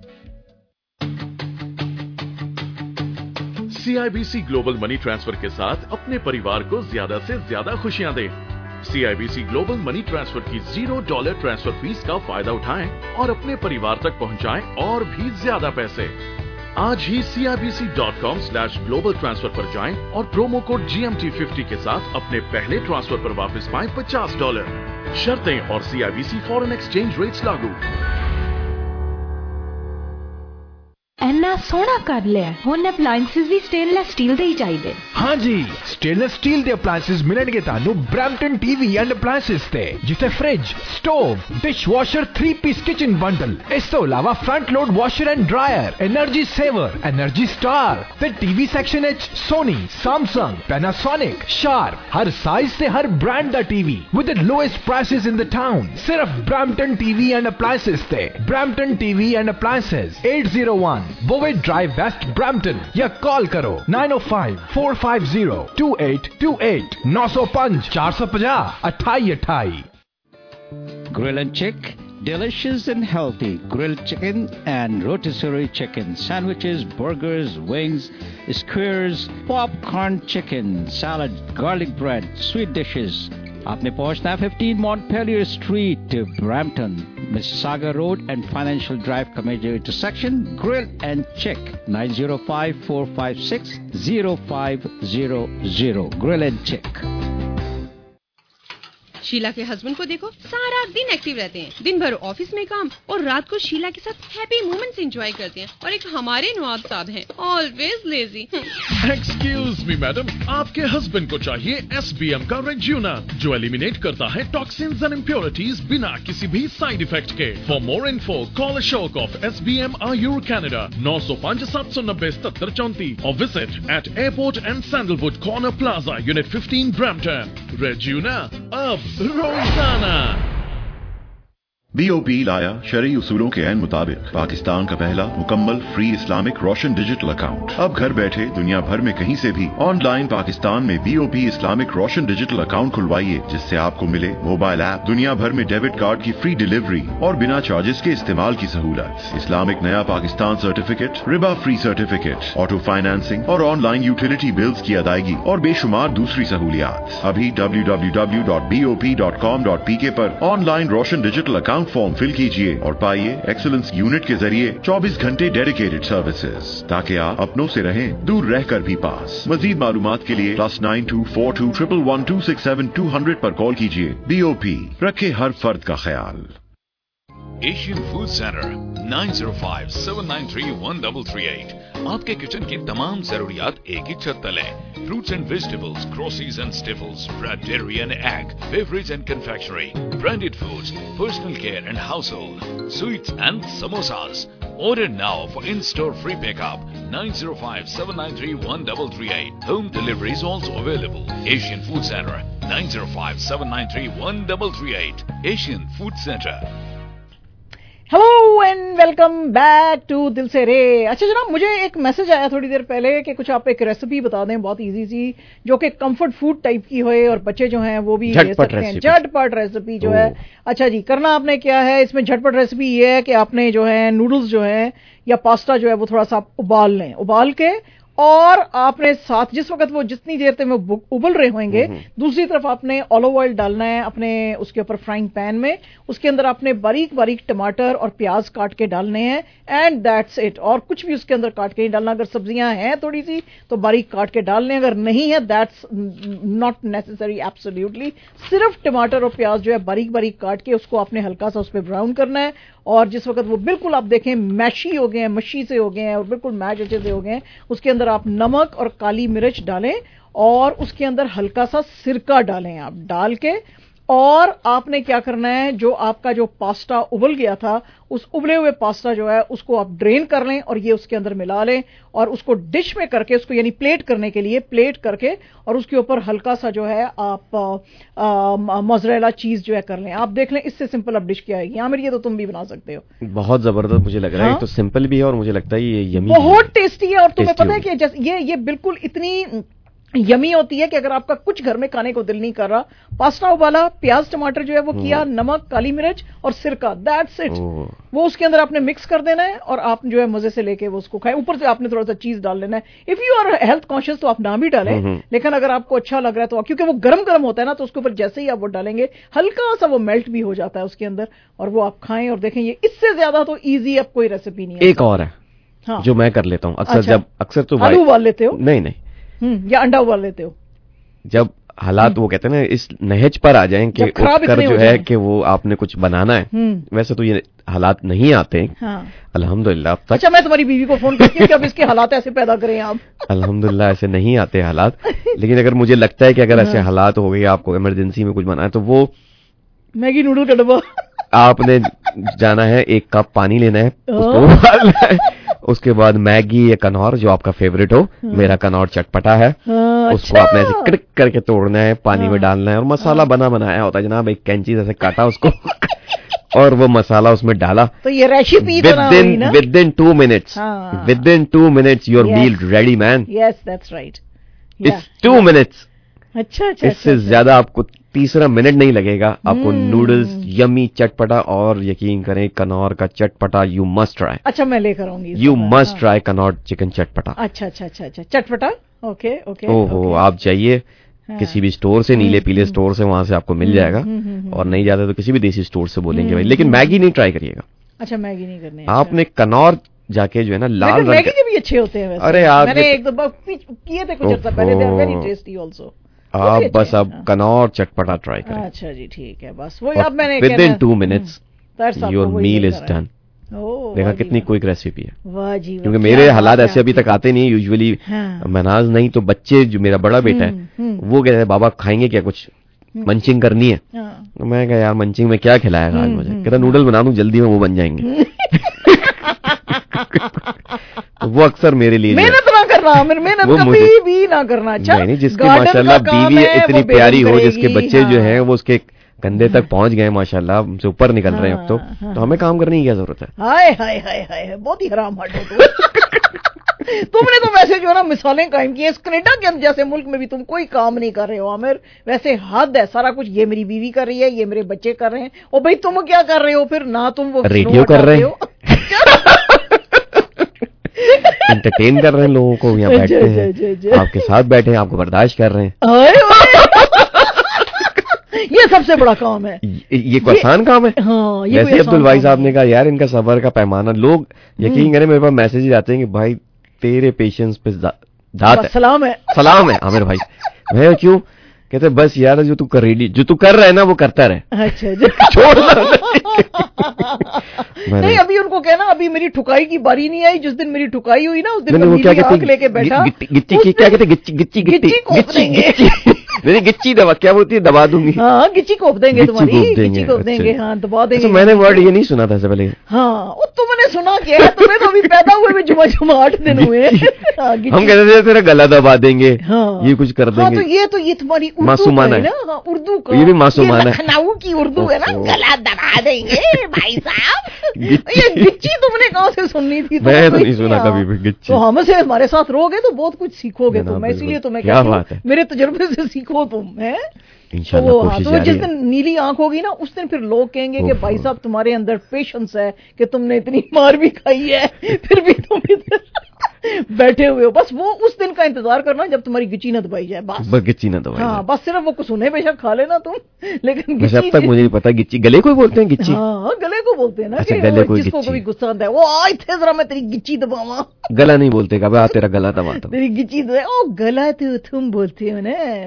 CIBC global money transfer के साथ अपने परिवार को ज्यादा से ज्यादा खुशियां दें। CIBC ग्लोबल मनी ट्रांसफर की $0 ट्रांसफर फीस का फायदा उठाएं और अपने परिवार तक पहुंचाएं और भी ज्यादा पैसे। आज ही CIBC.com/global transfer पर जाएं और प्रोमो कोड GMT50 के साथ अपने पहले ट्रांसफर पर वापस पाएं $50। शर्तें और CIBC फॉरेन एक्सचेंज रेट्स लागू। ਇੰਨਾ ਸੋਹਣਾ ਕਰ ਲਿਆ। ਹੁਣ ਅਪਲਾਈਐਂਸਸ ਵੀ ਸਟੇਨਲੈਸ ਸਟੀਲ ਦੇ ਹੀ ਚਾਹੀਦੇ। हाँ जी, स्टेनलेस स्टील ਦੇ ਅਪਲਾਈਐਂਸਸ ਮਿਲਣਗੇ ਤੁਹਾਨੂੰ ਬ੍ਰੈਂਪਟਨ ਟੀਵੀ ਐਂਡ ਅਪਲਾਈਐਂਸਸ ਤੇ, ਜਿੱਥੇ fridge, stove, dishwasher 3-piece kitchen bundle, ਇਸ ਤੋਂ ਇਲਾਵਾ front load washer and dryer, energy saver, energy star ਤੇ ਟੀਵੀ ਸੈਕਸ਼ਨ ਵਿੱਚ ਸੋਨੀ, ਸੈਮਸੰਗ, ਪੈਨਾਸੋਨਿਕ, ਸ਼ਾਰਪ, ਹਰ ਸਾਈਜ਼ ਤੇ ਹਰ ਬ੍ਰਾਂਡ ਦਾ TV with the lowest prices in the town। ਸਿਰਫ ਬ੍ਰੈਂਪਟਨ ਟੀਵੀ ਐਂਡ ਅਪਲਾਈਐਂਸਸ ਤੇ। Brampton TV and appliances 801 Bowen Drive West Brampton या call करो 905-450-2828 905 450 2828। Grill and Chick, delicious and healthy grilled chicken and rotisserie chicken, sandwiches, burgers, wings, skewers, popcorn chicken, salad, garlic bread, sweet dishes। आपने पहुंचना है 15 Montpelier Street, Brampton, Mississauga Road and Financial Drive का major intersection। Grill and Chick 905-456-0500। Grill and Chick। Sheela के husband को देखो, सारा दिन active रहते हैं, दिन भर ऑफिस में काम और रात को शीला के साथ हैप्पी मोमेंट्स एंजॉय करते हैं। और एक हमारे नवाब साहब हैं, always lazy. Excuse me madam, आपके हस्बैंड को चाहिए SBM का रेज्यूना, जो एलिमिनेट करता है टॉक्सिन्स एंड इम्प्योरिटीज बिना किसी भी साइड इफेक्ट के। For more info call Ashok of SBM Ayur Canada 905-790-7734 और visit at Airport and Sandalwood corner plaza unit 15 Brampton। रेज्यूना अब रोजाना। BOP लाया शरई उसूलों के ऐन मुताबिक पाकिस्तान का पहला मुकम्मल free Islamic Roshan digital account. अब घर बैठे दुनिया भर में कहीं से भी ऑनलाइन पाकिस्तान में BOP Islamic Roshan digital account खुलवाइए, जिससे आपको मिले मोबाइल ऐप, दुनिया भर में डेबिट कार्ड की फ्री डिलीवरी और बिना चार्जेस के इस्तेमाल की सहूलत, इस्लामिक नया पाकिस्तान सर्टिफिकेट, रिबा फ्री सर्टिफिकेट, ऑटो फाइनेंसिंग और ऑनलाइन यूटिलिटी बिल्स की अदायगी और बेशुमार दूसरी सहूलियात। अभी www.bop.com.pk पर online Roshan digital account form fill कीजिए और पाइए एक्सीलेंस यूनिट के जरिए 24 घंटे डेडिकेटेड सर्विसेज, ताकि आप अपनों से रहें दूर रहकर भी पास। मजीद मालूमात के लिए +924211267200 पर कॉल कीजिए। BOP, रखे हर फर्द का ख्याल। Asian food centre 905-793-1338। आपके किचन की तमाम जरूरियात एक ही छत तले। Fruits and vegetables, groceries and staples, bread, dairy and egg, beverage and confectionery, branded foods, personal care and household, sweets and samosas. Order now for in-store free pickup 905-793-1338. Home delivery is also available. Asian Food Center 905-793-1338. Asian Food Center। Hello and welcome back to दिल से रे। अच्छा जनाब, मुझे एक message आया थोड़ी देर पहले कि कुछ आप एक रेसिपी बता दें बहुत इजी सी, जो कि कंफर्ट फूड टाइप की होए और बच्चे जो हैं वो भी ले सकते हैं। झटपट रेसिपी जो है। अच्छा जी, करना आपने क्या है इसमें, झटपट रेसिपी ये है कि आपने जो है नूडल्स जो है या पास्ता जो है वो थोड़ा सा उबाल लें। उबाल के और आपने साथ जिस वक्त वो जितनी देर तक वो उबल रहे होंगे, दूसरी तरफ आपने ऑलिव ऑयल डालना है अपने उसके ऊपर फ्राइंग पैन में। उसके अंदर आपने बारीक बारीक टमाटर और प्याज काट के डालने हैं एंड दैट्स इट। और कुछ भी उसके अंदर काट के नहीं डालना। अगर सब्जियां हैं थोड़ी सी तो बारीक काट के डाल लें, अगर नहीं है दैट्स नॉट नेसेसरी एब्सोल्युटली। सिर्फ टमाटर और प्याज जो है बारीक बारीक काट के उसको आपने हल्का सा उस पर ब्राउन करना है। और जिस वक्त वो बिल्कुल आप देखें मैशी हो गए हैं, मच्छी से हो गए हैं और बिल्कुल मैश अच्छे से हो गए हैं, उसके अंदर आप नमक और काली मिर्च डालें और उसके अंदर हल्का सा सिरका डालें। आप डाल के और आपने क्या करना है, जो आपका जो पास्ता उबल गया था उस उबले हुए पास्ता जो है उसको आप ड्रेन कर लें और ये उसके अंदर मिला लें और उसको डिश में करके उसको यानी प्लेट करने के लिए प्लेट करके और उसके ऊपर हल्का सा जो है आप मोज़रेला चीज जो है कर लें। आप देख लें इससे सिंपल अब डिश क्या आएगी। आमिर ये तो तुम भी बना सकते हो। बहुत जबरदस्त मुझे लग रहा है। तो सिंपल भी है और मुझे लगता है ये यमी बहुत टेस्टी है। और तुम्हें पता है कि ये बिल्कुल इतनी यमी होती है कि अगर आपका कुछ घर में खाने को दिल नहीं कर रहा, पास्ता उबाला, प्याज टमाटर जो है वो किया, नमक काली मिर्च और सिरका, दैट्स इट। वो उसके अंदर आपने मिक्स कर देना है और आप जो है मजे से लेके वो उसको खाएं। ऊपर से आपने थोड़ा सा चीज डाल लेना है। If you are health conscious तो आप ना भी डालें, लेकिन अगर आपको अच्छा लग रहा है तो, क्योंकि वो गरम गरम होता है ना, तो उसके ऊपर जैसे ही आप वो डालेंगे हल्का सा वो मेल्ट भी हो जाता है उसके अंदर और वो आप खाएं और देखें। ये इससे ज्यादा तो ईजी अब कोई रेसिपी नहीं है। एक और है जो मैं कर लेता हूँ अक्सर। जब अक्सर तो आलू उबाल लेते हो? नहीं, या अंडा उबाल लेते हो? जब हालात वो कहते हैं ना इस नहज पर आ जाएं कि उठकर जो है कि वो आपने कुछ बनाना है, वैसे तो ये हालात नहीं आते। अल्हम्दुलिल्लाह अब तक। अच्छा, मैं तुम्हारी बीवी को फोन करती हूँ कि अब इसके हालात ऐसे पैदा करें आप। अल्हम्दुलिल्लाह ऐसे नहीं आते हालात, लेकिन अगर मुझे लगता है कि अगर ऐसे हालात हो गए, आपको इमरजेंसी में कुछ बनाना है, तो वो मैगी नूडल का डब्बा आपने जाना है, 1 कप पानी लेना है, उसको उबालना है, उसके बाद मैगी या कनौर जो आपका फेवरेट हो, मेरा कनौर चटपटा है, उसको आपने ऐसे क्रिक करके तोड़ना है, पानी में डालना है, और मसाला बनाया होता है जनाब, एक कैंची से काटा उसको और वो मसाला उसमें डाला। तो ये recipe within 2 minutes, within 2 minutes your meal ready man. Yes, that's right, it's 2 minutes. अच्छा, इससे ज्यादा आपको तीसरा मिनट नहीं लगेगा। आपको नूडल्स यमी चटपटा, और यकीन करें कनौर का चटपटा यू मस्ट ट्राई। अच्छा, मैं लेकर आऊंगी, यू मस्ट ट्राई कनौर चिकन चटपटा। अच्छा, चटपटा, ओके। ओहो, आप जाइए किसी भी स्टोर से, नीले पीले स्टोर से, वहां से आपको मिल जाएगा, और नहीं जाता तो किसी भी देसी स्टोर से बोलेंगे भाई, लेकिन मैगी नहीं ट्राई करिएगा। अच्छा, मैगी नहीं करनी। आपने कनौर जाके जो है ना लाल मैगी के भी अच्छे होते हैं वैसे। अरे आप मैंने एक दो किए थे कुछ अर्सा पहले, they are very tasty also. आप बस अब कनौर चटपटा ट्राई करें। अच्छा जी, ठीक है, बस वही अब मैंने within 2 minutes your meal is done. देखा कितनी क्विक रेसिपी है। वाह जी, क्योंकि मेरे हालात ऐसे अभी तक आते नहीं यूजुअली। मनाज नहीं तो बच्चे, जो मेरा बड़ा बेटा है वो कहते हैं बाबा खाएंगे क्या, कुछ मंचिंग करनी है। तो मैं कहा यार मंचिंग में क्या खिलाएगा आज मुझे, कहता नूडल बना दूं जल्दी में, वो बन जाएंगे। तो वो अक्सर मेरे लिए मेहनत ना करना, मेहनत कभी भी ना करना। नहीं, जिसकी माशाल्लाह बीवी इतनी प्यारी हो, जिसके बच्चे जो हैं वो उसके कंधे तक पहुंच गए माशाल्लाह, हमसे ऊपर निकल रहे हैं अब तो हमें काम करने की क्या जरूरत है। हाय हाय हाय हाय, बहुत ही हराम हट हो तुमने तो वैसे जो है ना मिसालें कायम की है। इस कनाडा के जैसे मुल्क में भी तुम कोई काम नहीं कर रहे हो आमिर, वैसे हद है, सारा कुछ ये मेरी बीवी कर रही है, ये मेरे बच्चे कर रहे हैं, और भाई तुम क्या कर रहे हो फिर? ना तुम वो रेडियो कर रहे हो, एंटरटेन कर रहे हैं लोगों को, यहाँ बैठे हैं आपके साथ बैठे हैं, आपको बर्दाश्त कर रहे हैं। ये सबसे बड़ा काम है। ये कोई आसान काम है? हाँ, जैसे अब्दुल भाई साहब ने कहा यार इनका सबर का पैमाना, लोग यकीन करें मेरे पास मैसेज आते हैं कि भाई तेरे पेशेंस पे दात है, सलाम है आमिर भाई। मैं क्यों? कहते बस यार जो तू कर रहा है ना वो करता रहे। अच्छा, छोड़ नहीं, अभी उनको कहना अभी मेरी ठुकाई की बारी नहीं आई। जिस दिन मेरी ठुकाई हुई ना उस दिन वो क्या कहते लेके बैठा, गिच्ची क्या कहते, गिच्ची दबा, क्या बोलती है, दबा दूंगी। हाँ, गिच्ची कोप देंगे तुम्हारी, गिच्ची कोप देंगे। हाँ, दबा देंगे। मैंने वर्ड ये नहीं सुना था पहले। हाँ, वो तुमने सुना क्या है? तुम्हें तो अभी पैदा हुए में जुमा 8 दिन हुए। हम कहते थे तेरा गला दबा देंगे, ये कुछ कर देंगे। तो ये तुम्हारी मासूमाना है ना, उर्दू का, ये भी मासूमाना है, लखनऊ की उर्दू है ना, गला दबा देंगे भाई साहब। ये गिच्ची तुमने कहाँ से सुननी थी? मैं तो नहीं सुना कभी भी गिच्ची। तो हमसे हमारे साथ रहोगे तो बहुत कुछ सीखोगे तुम, इसलिए तुम्हें क्या बात है, मेरे तजुर्बे से सीखो तुम है। तो जिस दिन नीली आंख होगी ना उस दिन फिर लोग कहेंगे कि भाई साहब तुम्हारे अंदर पेशेंस है कि तुमने इतनी मार भी खाई है फिर भी तुम इधर बैठे हुए हो। बस वो उस दिन का इंतजार करना जब तुम्हारी गिच्ची न दबाई जाए, बस गिच्ची न दबाई। हाँ, बस सिर्फ वो कुछ उन्हें बेशक खा लेना तुम, लेकिन अब तक मुझे नहीं पता गिच्ची गले को बोलते हैं। गिच्ची हाँ, गले को बोलते हैं ना। अच्छा, गले को जिसको कभी गुस्सा आता है वो आए थे जरा मैं तेरी गिच्ची दबावा। गला नहीं बोलते कभी, तेरा गला दबाता तेरी गिच्ची दबा। ओ गला तो तुम बोलते हो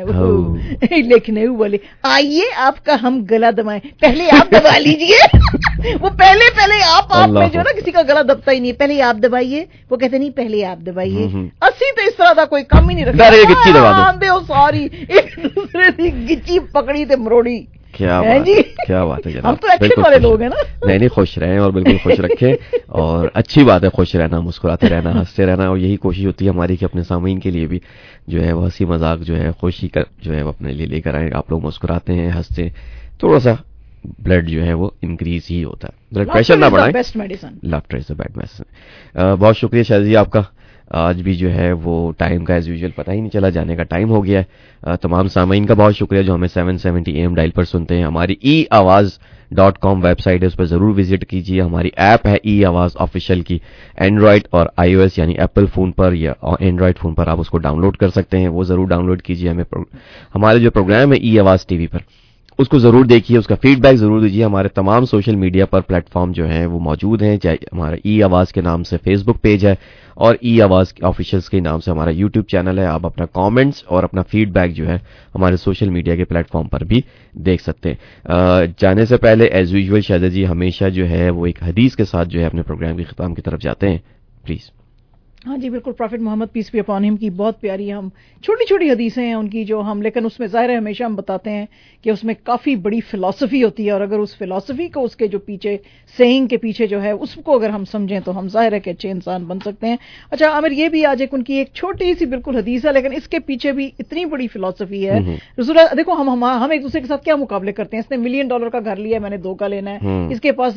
ना, लेकिन वो बोले आइए आपका हम गला दबाएं, पहले आप दबा लीजिए। वो पहले आप में जो ना किसी का गला दबता ही नहीं, पहले आप दबाइए, वो कहते नहीं पहले आप दबाइए। 80 तो इस तरह का कोई काम ही नहीं रखा, गिच्ची दबा दो सारी एक दूसरे की गिच्ची पकड़ी थे मरोड़ी। क्या बात है, क्या बात है जनाब, हम तो एक्शन वाले लोग हैं ना। नहीं, खुश रहें और बिल्कुल खुश रखें। और अच्छी बात है खुश रहना, मुस्कुराते रहना, हंसते रहना, और यही कोशिश होती है हमारी कि अपने सामीन के लिए भी जो है वो हंसी मजाक जो है खुशी का जो है अपने लिए लेकर आए। आप लोग मुस्कुराते हैं, हंसते, थोड़ा सा ब्लड जो है वो इंक्रीज ही होता है, ब्लड प्रेशर ना बढ़ाए। Laughter is the best medicine. बहुत शुक्रिया शायद जी आपका। आज भी जो है वो टाइम का एज यूजुअल पता ही नहीं चला, जाने का टाइम हो गया है। तमाम सामीन का बहुत शुक्रिया जो हमें 770 AM डायल पर सुनते हैं। हमारी eawaz.com वेबसाइट है, उस पर जरूर विजिट कीजिए। हमारी ऐप है eawaz ऑफिशियल की, एंड्रॉइड और iOS यानी एप्पल फोन पर या एंड्रॉइड फोन पर आप उसको डाउनलोड कर सकते हैं, वो जरूर डाउनलोड कीजिए। हमारे जो प्रोग्राम है eawaz TV पर उसको ज़रूर देखिए, उसका फीडबैक ज़रूर दीजिए। हमारे तमाम सोशल मीडिया पर प्लेटफॉर्म जो हैं वो मौजूद हैं, चाहे हमारा ई आवाज़ के नाम से फेसबुक पेज है और ई आवाज़ ऑफिशियल्स के नाम से हमारा यूट्यूब चैनल है। आप अपना कमेंट्स और अपना फीडबैक जो है हमारे सोशल मीडिया के प्लेटफॉर्म पर भी देख सकते हैं। जाने से पहले एज यूजुअल शाहिदा जी हमेशा जो है वो एक हदीस के साथ जो है अपने प्रोग्राम के ख़िताम की तरफ जाते हैं, प्लीज़। हाँ जी बिल्कुल, Prophet Muhammad peace be upon him की बहुत प्यारी हम छोटी छोटी हदीसें हैं उनकी जो हम, लेकिन उसमें ज़ाहिर है हमेशा हम बताते हैं कि उसमें काफ़ी बड़ी फिलॉसफी होती है, और अगर उस फिलॉसफी को उसके जो पीछे सेइंग के पीछे जो है उसको अगर हम समझें तो हम ज़ाहिर है कि अच्छे इंसान बन सकते हैं। अच्छा आमिर, ये भी आज एक उनकी एक छोटी सी बिल्कुल हदीस है, लेकिन इसके पीछे भी इतनी बड़ी फिलॉसफी है। रसूलुल्लाह, देखो हम एक दूसरे के साथ क्या मुकाबले करते हैं, इसने $1 मिलियन का घर लिया है, मैंने 2 का लेना है, इसके पास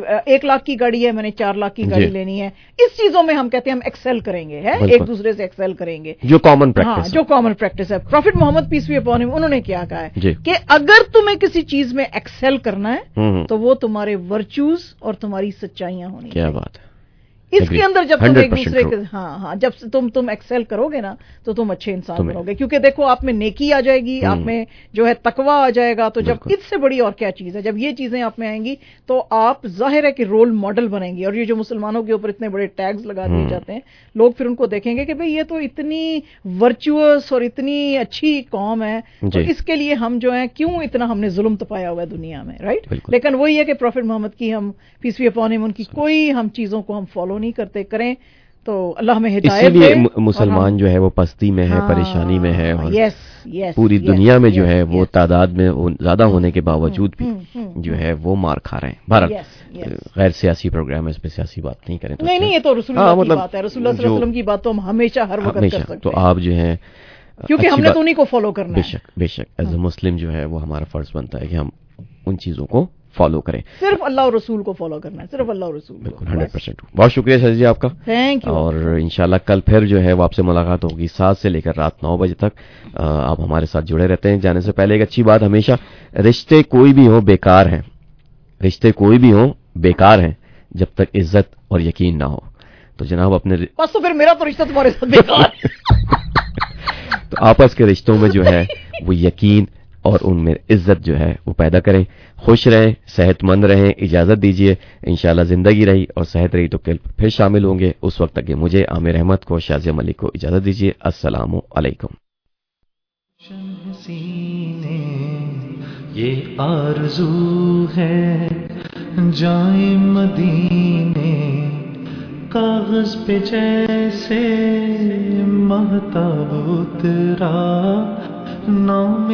1 लाख की गाड़ी है, मैंने 4 लाख की गाड़ी लेनी है। इस चीजों में हम कहते हैं हम एक्सेल करेंगे, है एक दूसरे से एक्सेल करेंगे, जो कॉमन प्रैक्टिस है। जो कॉमन प्रैक्टिस है। Prophet Muhammad peace be upon him उन्होंने क्या कहा है कि अगर तुम्हें किसी चीज में एक्सेल करना है तो वो तुम्हारे वर्च्यूज और तुम्हारी सच्चाइयां होनी। क्या बात है। इसके अंदर जब तुम एक दूसरे के जब तुम एक्सेल करोगे ना तो तुम अच्छे इंसान बनोगे, क्योंकि देखो आप में नेकी आ जाएगी, आप में जो है तकवा आ जाएगा। तो जब इससे बड़ी और क्या चीज है, जब ये चीजें आप में आएंगी तो आप जाहिर है कि रोल मॉडल बनेंगी। और ये जो मुसलमानों के ऊपर इतने बड़े टैग्स लगा दिए जाते हैं, लोग फिर उनको देखेंगे कि भाई ये तो इतनी वर्चुअस और इतनी अच्छी कौम है, तो इसके लिए हम जो है क्यों इतना हमने जुल्म तपाया हुआ है दुनिया में, राइट। लेकिन वही है कि प्रॉफिट मोहम्मद की हम पीस बी अपॉन हिम उनकी कोई हम चीजों को हम फॉलो नहीं करते, करें तो अल्लाह हमें हिदायत दे। इसीलिए मुसलमान जो है वो पस्ती में है, परेशानी में है, और पूरी दुनिया में जो है वो तादाद में ज्यादा होने के बावजूद भी जो है वो मार खा रहे हैं। भारत गैर सियासी प्रोग्राम है, इस पे सियासी बात नहीं करें। नहीं, ये तो रसूलुल्लाह की बात है, रसूलुल्लाह सल्लल्लाहु अलैहि वसल्लम की बात तो हम हमेशा हर वक्त कर सकते हैं। तो आप जो है, क्योंकि हमने तो उन्हीं को फॉलो करना है। बेशक एज ए मुस्लिम जो है वो हमारा फर्ज बनता है कि हम उन चीजों को फॉलो करें, सिर्फ अल्लाह और रसूल को फॉलो करना है, सिर्फ अल्लाह और रसूल। बिल्कुल 100%। बहुत शुक्रिया शाहिद जी आपका, थैंक यू। और इंशाल्लाह कल फिर जो है वो आपसे मुलाकात होगी 7 से लेकर रात 9 बजे तक। आप हमारे साथ जुड़े रहते हैं। जाने से पहले एक अच्छी बात, हमेशा रिश्ते कोई भी हो बेकार हैं, रिश्ते कोई भी हो बेकार हैं जब तक इज्जत और यकीन ना हो। तो जनाब अपने बस, तो फिर मेरा तो रिश्ता तुम्हारे साथ बेकार तो आपस के रिश्तों में जो है वो यकीन और उनमें इज्जत जो है वो पैदा करें। खुश रहें, सेहतमंद रहें। इजाजत दीजिए, इंशाल्लाह जिंदगी रही और सेहत रही तो कल फिर शामिल होंगे। उस वक्त तक मुझे आमिर अहमद को, शाजिया मलिक को इजाजत दीजिए। अस्सलामु अलैकुम। ये आरज़ू है जाए मदीने, कागज पे जैसे महताब उतरा, नाम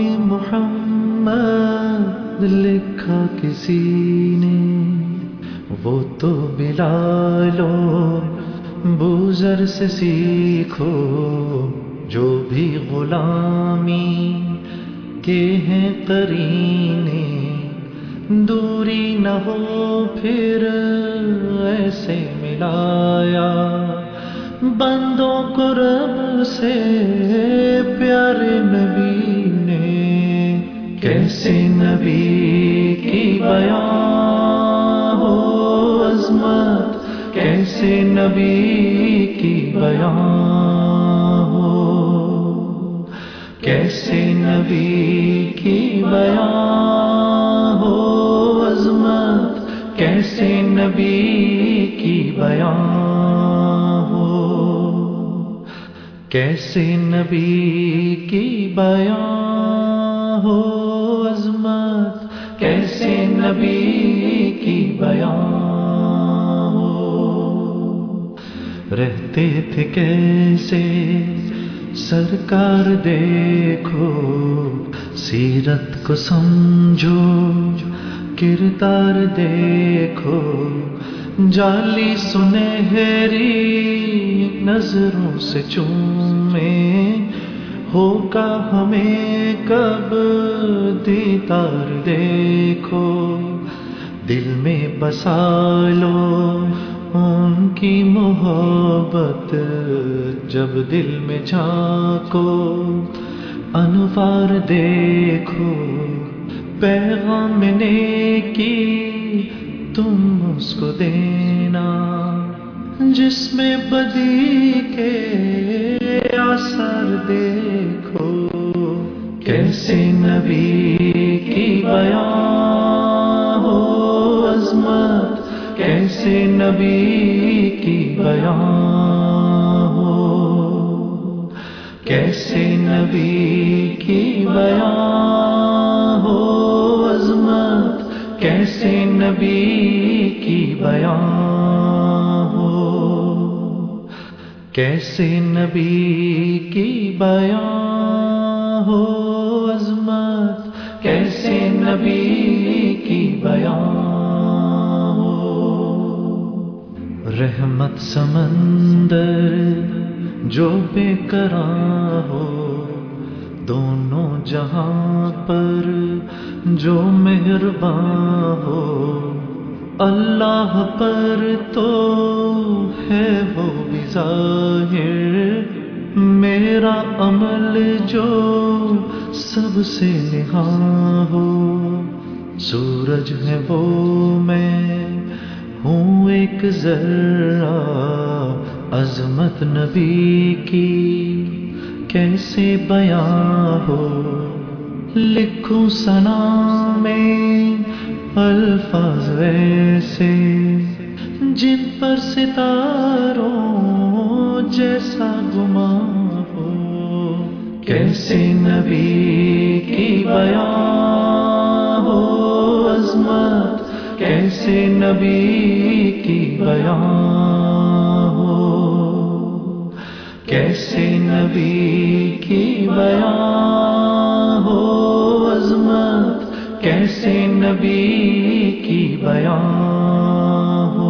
मोहम्मद लिखा किसी ने, वो तो बिलालो बूज़र से सीखो, जो भी गुलामी के हैं करीने, दूरी न हो फिर ऐसे मिलाया, बंदों को रब से प्यारे नबी ने, कैसे नबी की बयां हो अज़मत, कैसे नबी की बयां हो, कैसे नबी की बयां हो अज़मत, कैसे नबी की बयां हो, कैसे नबी की बयां हो अज़मत, कैसे नबी की बयां हो। रहते थे कैसे सरकार देखो, सीरत को समझो, किरदार देखो, जाली सुनहरी नजरों से चूमे, होगा हमें कब दीदार देखो, दिल में बसा लो उनकी मोहब्बत, जब दिल में झांको अनवार देखो, पैगाम नेकी तुम उसको देना, जिसमें बदी के आसार देखो, कैसे नबी की बयां हो अज़मत कैसे नबी की बयां हो, कैसे नबी की बयां हो अज़मत कैसे नबी की बयां हो, कैसे नबी की बयां हो अज़मत कैसे नबी की बयां हो। रहमत समंदर जो बेकरां हो, दोनों जहां पर जो मेहरबां हो, अल्लाह पर तो है वो भी ज़ाहिर, मेरा अमल जो सबसे निहां हो। सूरज है वो मैं हूँ एक ज़र्रा, अज़मत नबी की कैसे बयां हो। लिखूं सना में अल्फाज ऐसे जिन पर सितारों जैसा गुमां हो, कैसे नबी की बयां हो अज़मत कैसे नबी की बयां हो, कैसे नबी की बयां हो अज़मत कैसे नबी की बयां हो,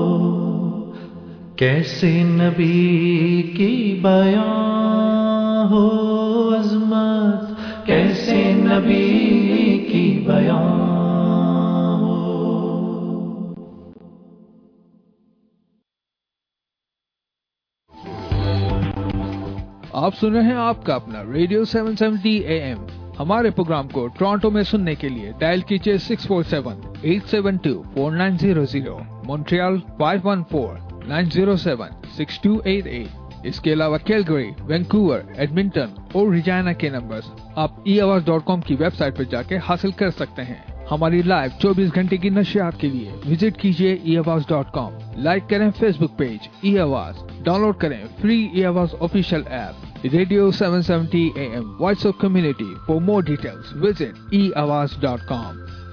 कैसे नबी की बयां हो अज़मत कैसे नबी की बयां हो। आप सुन रहे हैं आपका अपना रेडियो 770 AM। हमारे प्रोग्राम को टोरंटो में सुनने के लिए डायल कीजिए 647-872-4900, मॉन्ट्रियल 514-907-6288। इसके अलावा कैलगरी, वैंकूवर, एडमिंटन और रिजाना के नंबर्स आप eAwaz.com की वेबसाइट पर जाके हासिल कर सकते हैं। हमारी लाइव 24 घंटे की नशियात के लिए विजिट कीजिए eAwaz.com। लाइक करें फेसबुक पेज eAwaz, डाउनलोड करें free eAwaz official app radio 770 AM voice of community. For more details visit eAwaz.com।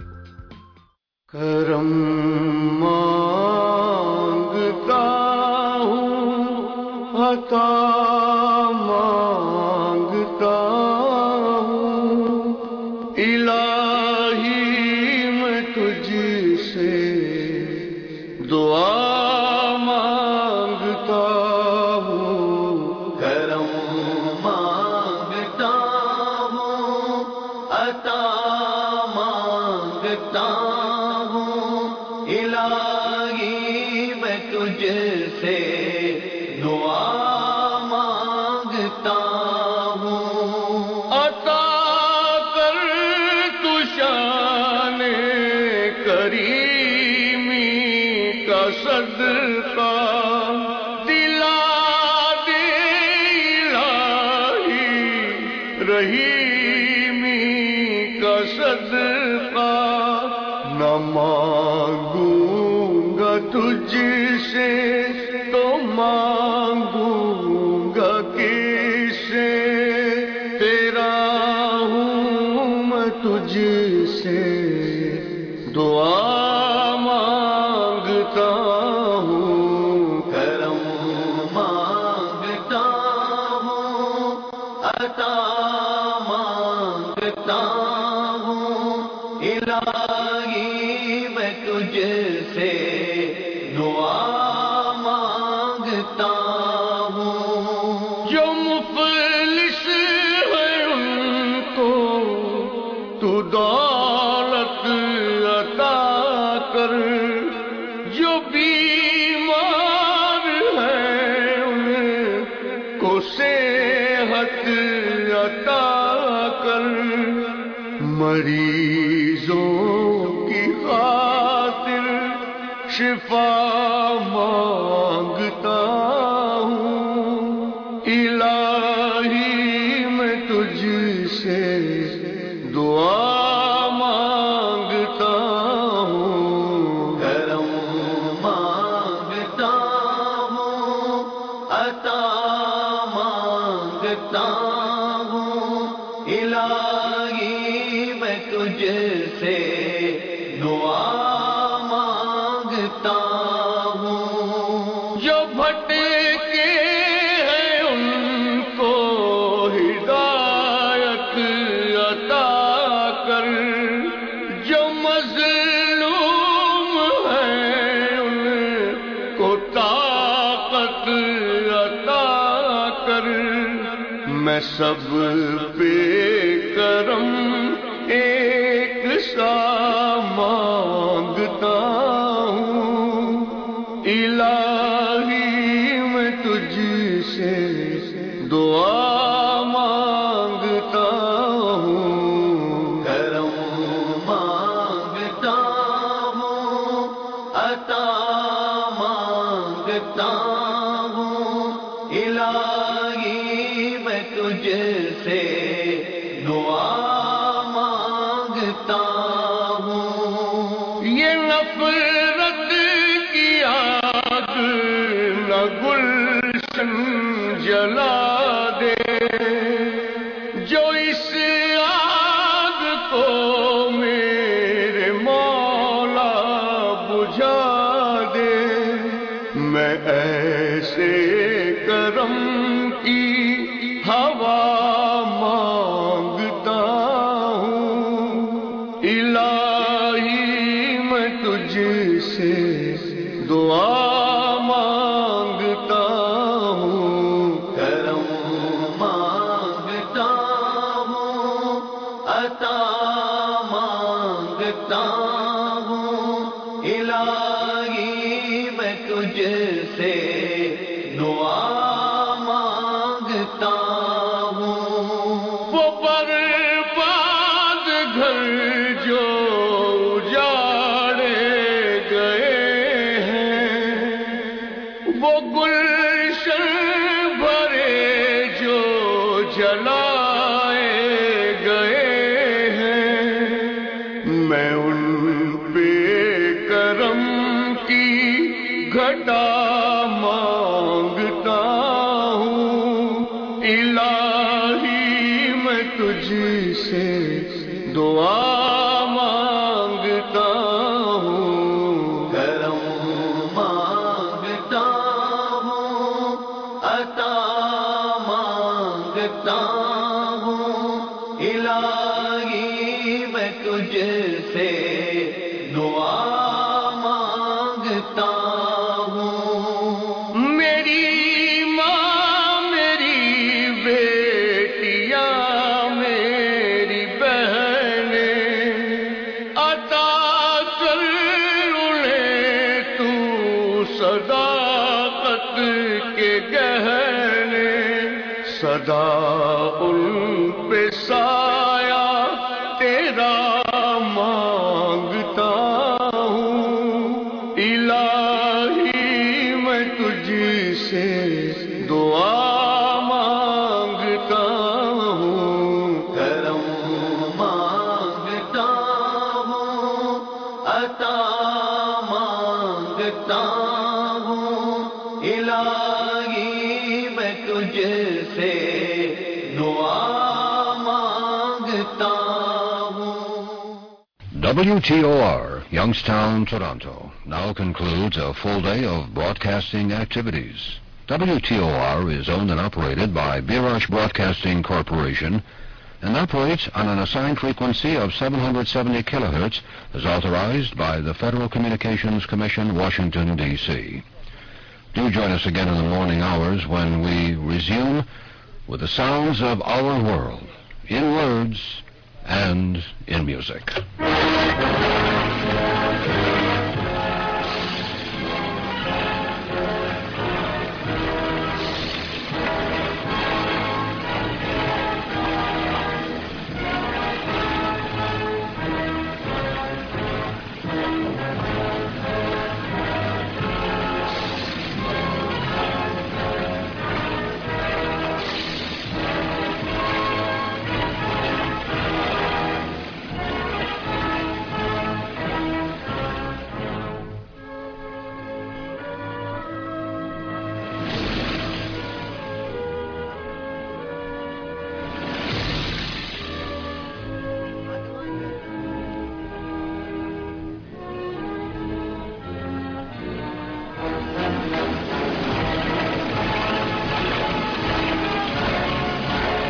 करम मांगता हूँ अता मांगता हूँ, इलाही मैं तुझसे दुआ मांगता हूँ। करम मांगता हूँ अता मांगता हूँ, इलाही मैं तुझसे दुआ मांगता हूँ। अता कर तू शाने करीमी का सदका, दिला दे इलाही रहीमी का सदका। न मांगूंगा तुझसे तो मांगूंगा किससे, तेरा हूँ मैं तुझसे दुआ मांगता हूँ। करम मांगता हूँ अता मांगता हूँ, इलाही मैं तुझसे दुआ मांगता हूँ। जो मुफलिस है उनको तू दौलत अता कर, जो बीमार है उनको सेहत अता कर, मरीजों की खातिर शिफा मांगता हूँ। इलाही मैं तुझसे दुआ मांगता मांगता हूँ इलाही मैं तुझसे दुआ मांगता हूँ। जो भटके हैं उनको हिदायत अता कर, जो मज़लूम हैं उनको ताकत अता कर। मैं सब पे करम एक सा मांगता हूँ इलाही मैं तुझसे दुआ मांगता हूँ। करम मांगता हूँ अता मांगता हूँ इलाही मैं तुझसे दुआ मांगता हूँ। ये नफरत की आग न गुलशन जला दे, जो इस आग को मेरे मौला बुझा दे। मैं ऐसे करम की हवा मांगता हूँ इलाही मैं तुझसे दुआ मांगता हूँ। करम मांगता हूँ अता मांगता हूँ इलाही मैं तुझसे दुआ मांगता हूँ। वो बर्बाद घर जो उजाड़े गए हैं, वो गुलशन भरे जो जलाए गए हैं। मैं उन पे करम की घटा मांगता हूँ इलाही मैं तुझसे दुआ मांगता हूँ। करम मांगता हूँ अता मांगता हूँ इलाही मैं तुझसे दुआ मांगता हूँ। मेरी माँ मेरी बेटियाँ मेरी बहनें अता कर उन्हें तू सदाकत के गहने। सदा उन पे साया तेरा मांगता हूँ इलाही मैं तुझसे दुआ मांगता हूँ। करम मांगता हूँ अता मांगता हूँ इलाही मैं तुझसे दुआ मांगता हूँ। WTOR, Youngstown, Toronto, now concludes a full day of broadcasting activities. WTOR is owned and operated by Birash Broadcasting Corporation and operates on an assigned frequency of 770 kilohertz as authorized by the Federal Communications Commission, Washington, D.C. Do join us again in the morning hours when we resume with the sounds of our world, in words and in music.